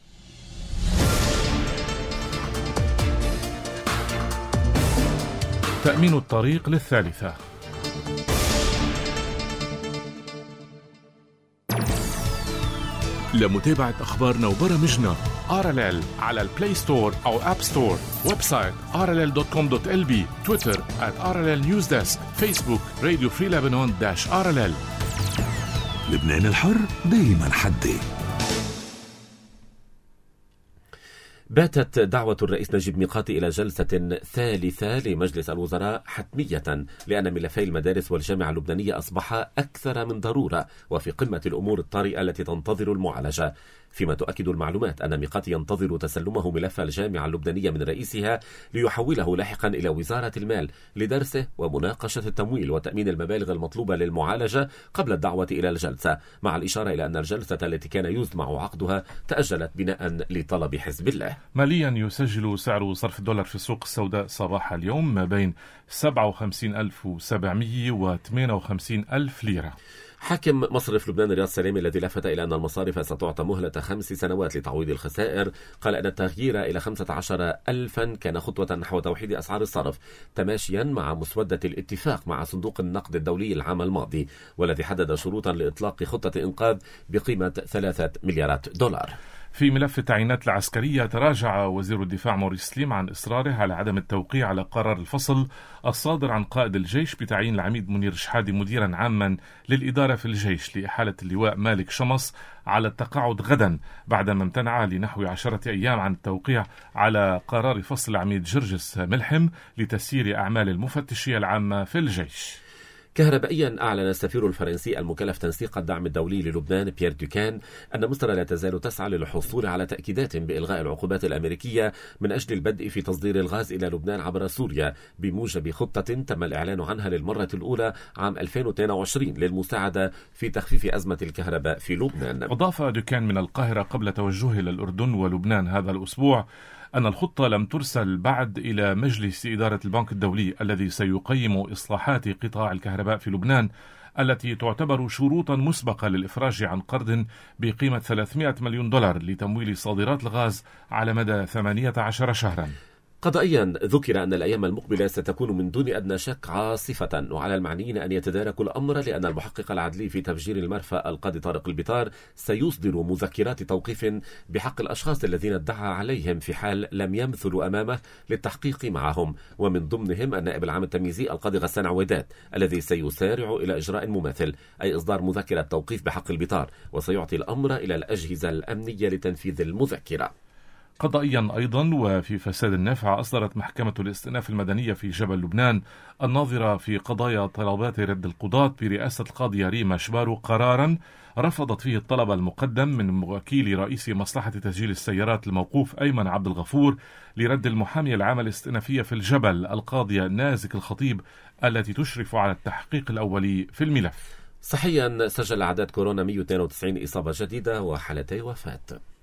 تأمين الطريق للثالثة. لمتابعة أخبارنا وبرامجنا RLL على البلاي ستور أو أب ستور، ويب سايت rll.com.lb، تويتر @RLL News Desk، فيسبوك راديو فري لبنان -RLL. لبنان الحر دائما حدي. باتت دعوة الرئيس نجيب ميقاتي إلى جلسة ثالثة لمجلس الوزراء حتمية، لأن ملفي المدارس والجامعة اللبنانية أصبح أكثر من ضرورة وفي قمة الأمور الطارئة التي تنتظر المعالجة. فيما تؤكد المعلومات أن ميقاتي ينتظر تسلمه ملف الجامعة اللبنانية من رئيسها ليحوله لاحقا إلى وزارة المال لدرسه ومناقشة التمويل وتأمين المبالغ المطلوبة للمعالجة قبل الدعوة إلى الجلسة، مع الإشارة إلى أن الجلسة التي كان يزمع عقدها تأجلت بناء لطلب حزب الله. ماليا يسجل سعر صرف الدولار في السوق السوداء صباح اليوم ما بين 57,700 و 58,000 ليرة. حاكم مصرف لبنان رياض سلامي الذي لفت إلى أن المصارف ستعطى مهلة 5 سنوات لتعويض الخسائر، قال أن التغيير إلى 15,000 كان خطوة نحو توحيد أسعار الصرف تماشيا مع مسودة الاتفاق مع صندوق النقد الدولي العام الماضي، والذي حدد شروطا لإطلاق خطة إنقاذ بقيمة 3 مليارات دولار. في ملف التعيينات العسكرية، تراجع وزير الدفاع موريس سليم عن إصراره على عدم التوقيع على قرار الفصل الصادر عن قائد الجيش بتعيين العميد منير شحادي مديرا عاما للإدارة في الجيش لإحالة اللواء مالك شمس على التقاعد غدا، بعدما امتنع لنحو 10 أيام عن التوقيع على قرار فصل العميد جرجس ملحم لتسيير أعمال المفتشية العامة في الجيش. كهربائيا، أعلن السفير الفرنسي المكلف تنسيق الدعم الدولي للبنان بيير دوكان أن مصر لا تزال تسعى للحصول على تأكيدات بإلغاء العقوبات الأمريكية من أجل البدء في تصدير الغاز إلى لبنان عبر سوريا بموجب خطة تم الإعلان عنها للمرة الأولى عام 2022 للمساعدة في تخفيف أزمة الكهرباء في لبنان. أضاف دوكان من القاهرة قبل توجهه إلى الأردن ولبنان هذا الأسبوع أن الخطة لم ترسل بعد إلى مجلس إدارة البنك الدولي الذي سيقيم إصلاحات قطاع الكهرباء في لبنان التي تعتبر شروطا مسبقة للإفراج عن قرض بقيمة 300 مليون دولار لتمويل صادرات الغاز على مدى 18 شهرا. قضائيا ذكر أن الأيام المقبلة ستكون من دون أدنى شك عاصفة، وعلى المعنيين أن يتداركوا الأمر، لأن المحقق العدلي في تفجير المرفأ القاضي طارق البطار سيصدر مذكرات توقيف بحق الأشخاص الذين ادعى عليهم في حال لم يمثلوا أمامه للتحقيق معهم، ومن ضمنهم النائب العام التمييزي القاضي غسان عويدات الذي سيسارع إلى إجراء مماثل، أي إصدار مذكرة توقيف بحق البطار، وسيعطي الأمر إلى الأجهزة الأمنية لتنفيذ المذكرة. قضائيا أيضا وفي فساد النافعة، أصدرت محكمة الاستئناف المدنية في جبل لبنان الناظرة في قضايا طلبات رد القضاة برئاسة القاضية ريما شبارو قرارا رفضت فيه الطلب المقدم من وكيل رئيس مصلحة تسجيل السيارات الموقوف أيمن عبد الغفور لرد المحامية العامة الاستئنافية في الجبل القاضية نازك الخطيب التي تشرف على التحقيق الأولي في الملف. صحيا سجل أعداد كورونا 192 إصابة جديدة وحالتي وفاة.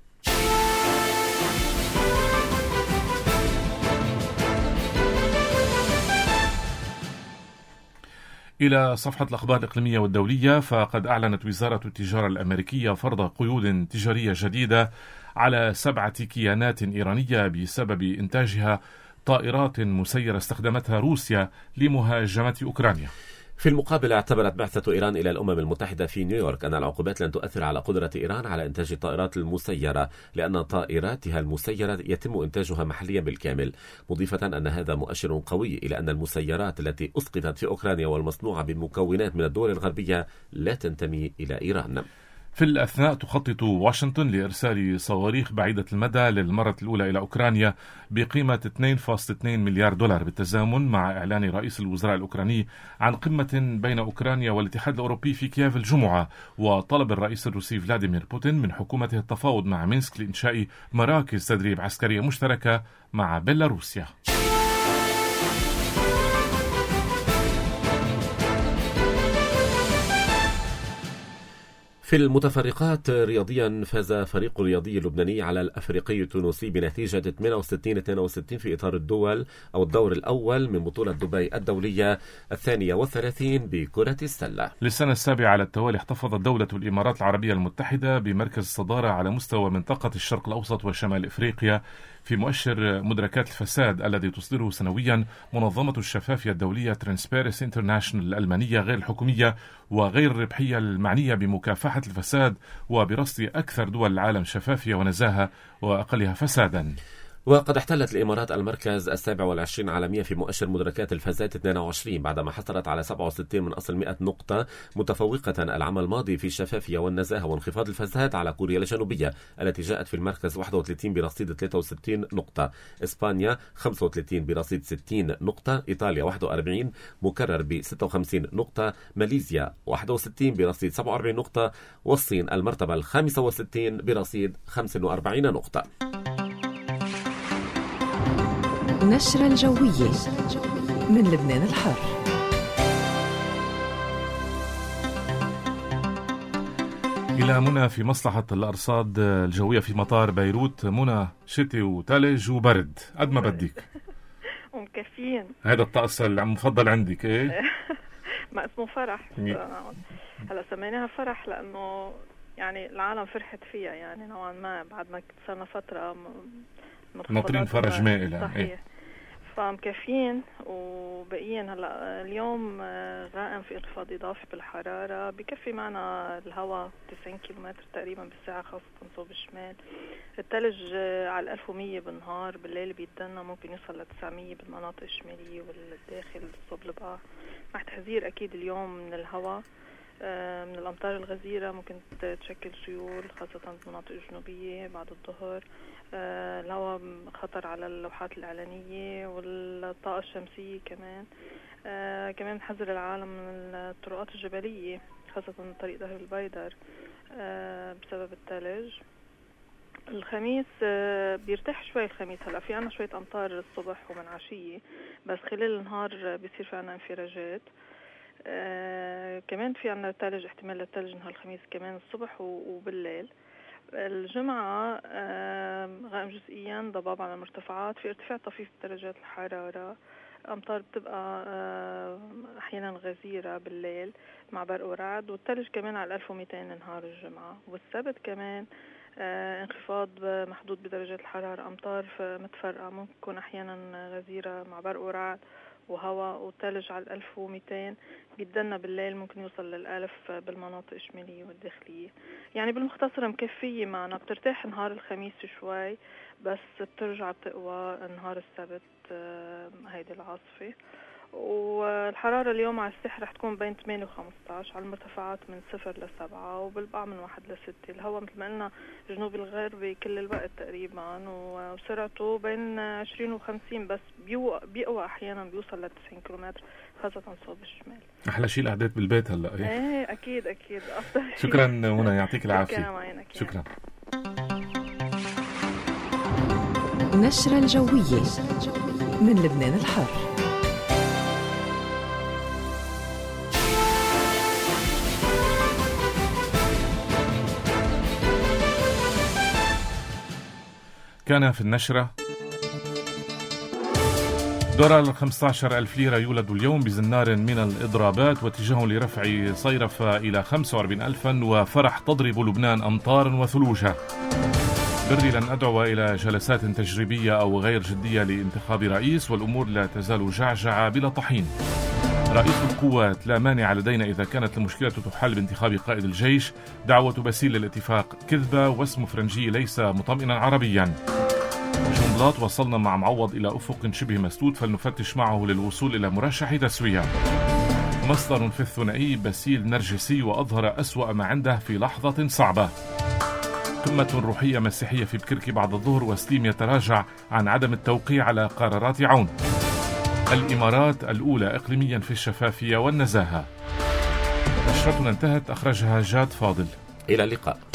إلى صفحة الأخبار الإقليمية والدولية، فقد أعلنت وزارة التجارة الأمريكية فرض قيود تجارية جديدة على 7 كيانات إيرانية بسبب إنتاجها طائرات مسيرة استخدمتها روسيا لمهاجمة أوكرانيا. في المقابل، اعتبرت بعثة إيران إلى الأمم المتحدة في نيويورك أن العقوبات لن تؤثر على قدرة إيران على إنتاج الطائرات المسيرة، لأن طائراتها المسيرة يتم إنتاجها محليا بالكامل، مضيفة أن هذا مؤشر قوي إلى أن المسيرات التي أسقطت في أوكرانيا والمصنوعة بمكونات من الدول الغربية لا تنتمي إلى إيران. في الأثناء تخطط واشنطن لإرسال صواريخ بعيدة المدى للمرة الأولى إلى أوكرانيا بقيمة 2.2 مليار دولار، بالتزامن مع إعلان رئيس الوزراء الأوكراني عن قمة بين أوكرانيا والاتحاد الأوروبي في كييف الجمعة، وطلب الرئيس الروسي فلاديمير بوتين من حكومته التفاوض مع مينسك لإنشاء مراكز تدريب عسكرية مشتركة مع بيلاروسيا. في المتفرقات رياضيا، فاز فريق الرياضي اللبناني على الأفريقي التونسي بنتيجة 68-62 في إطار الدور الأول من بطولة دبي الدولية 32 بكرة السلة. للسنة السابعة على التوالي احتفظت دولة الإمارات العربية المتحدة بمركز الصدارة على مستوى منطقة الشرق الأوسط وشمال إفريقيا في مؤشر مدركات الفساد الذي تصدره سنويا منظمة الشفافية الدولية Transparency International الألمانية غير الحكومية وغير الربحية المعنية بمكافحة الفساد، وبرصد أكثر دول العالم شفافية ونزاهة وأقلها فسادا. وقد احتلت الإمارات المركز 27 عالميا في مؤشر مدركات الفساد 22 بعدما حصلت على 67 من أصل 100 نقطة، متفوقة العام الماضي في الشفافية والنزاهة وانخفاض الفساد على كوريا الجنوبية التي جاءت في المركز 31 برصيد 63 نقطة، إسبانيا 35 برصيد 60 نقطة، إيطاليا 41 مكرر ب 56 نقطة، ماليزيا 61 برصيد 47 نقطة، والصين المرتبة 65 برصيد 45 نقطة. نشرة الجوية من لبنان الحر. إلى منى في مصلحة الأرصاد الجوية في مطار بيروت. منى، شتي وثلج وبرد قد ما بدك ومكفين. هذا الطقس المفضل عندك ايه؟ ما اسمه فرح. هلا سميناها فرح لأنه يعني العالم فرحت فيها، يعني نوعا ما بعد ما صارنا فترة ناطرين فرج مائلة. صحيح. فمكفين وبقيين. هلا اليوم غائم في انخفاض اضافي بالحراره، بكفي معنا الهواء 90 كيلومتر تقريبا بالساعه خاصه صوب الشمال. الثلج على 1100 بالنهار، بالليل بيتدنى ممكن يوصل ل 900 بالمناطق الشماليه والداخل صوب البقاع، مع تحذير اكيد اليوم من الهواء من الأمطار الغزيرة ممكن تشكل سيول خاصة في المناطق الجنوبية بعد الظهر. الهواء خطر على اللوحات الإعلانية والطاقة الشمسية كمان. كمان نحذر العالم من الطرقات الجبلية خاصة طريق ظهر البيدر بسبب الثلج. الخميس بيرتاح شوي الخميس. هلا في عنا شوية أمطار الصبح ومن عشية، بس خلال النهار بيصير في عنا انفراجات. كمان في عنا ثلج، احتمال للثلج نهار الخميس كمان الصبح وبالليل. الجمعة غائم جزئيا، ضباب على المرتفعات، في ارتفاع طفيف بدرجات الحرارة، أمطار بتبقى أحيانا غزيرة بالليل مع برق ورعد، والثلج كمان على 1200 نهار الجمعة. والسبت كمان انخفاض محدود بدرجات الحرارة، أمطار متفرقة ممكن تكون أحيانا غزيرة مع برق ورعد وهواء وثلج على 1200. جدنا بالليل ممكن يوصل لل1000 بالمناطق الشمالية والداخلية. يعني بالمختصر مكفية معنا، بترتاح نهار الخميس شوي بس بترجع بتقوى نهار السبت هيدي العاصفة. والحرارة اليوم على الساحل رح تكون بين 8 و15، على المرتفعات من 0 ل7، وبالبقع من 1 ل6. الهواء مثل ما قلنا جنوب الغربي كل الوقت تقريبا، وسرعته بين 20 و50، بس بيقوى أحيانا بيوصل ل 90 كيلومتر خاصة صوب الشمال. أحلى شيء القعدات بالبيت هلا. ايه أكيد أفضل شيء. شكرا منى، يعطيك العافية. شكرا. نشرة الجوية من لبنان الحر. كان في النشرة: دولار 15,000 ليرة يولد اليوم بزنار من الإضرابات، واتجاه لرفع صيرفة إلى 45,000، وفرح تضرب لبنان أمطارا وثلوجا. بري لن أدعو إلى جلسات تجريبية أو غير جدية لانتخاب رئيس، والأمور لا تزال جعجعة بلا طحين. رئيس القوات: لا مانع لدينا إذا كانت المشكلة تحل بانتخاب قائد الجيش. دعوة باسيل للاتفاق كذبة، واسم فرنجي ليس مطمئنا عربيا. جنبلاط: وصلنا مع معوض إلى أفق شبه مسدود، فلنفتش معه للوصول إلى مرشح تسوية. مصدر في الثنائي: باسيل نرجسي وأظهر أسوأ ما عنده في لحظة صعبة. قمة روحية مسيحية في بكركي بعد الظهر، وسليم يتراجع عن عدم التوقيع على قرارات عون. الإمارات الأولى إقليميا في الشفافية والنزاهة. نشرتنا انتهت، أخرجها جاد فاضل. إلى اللقاء.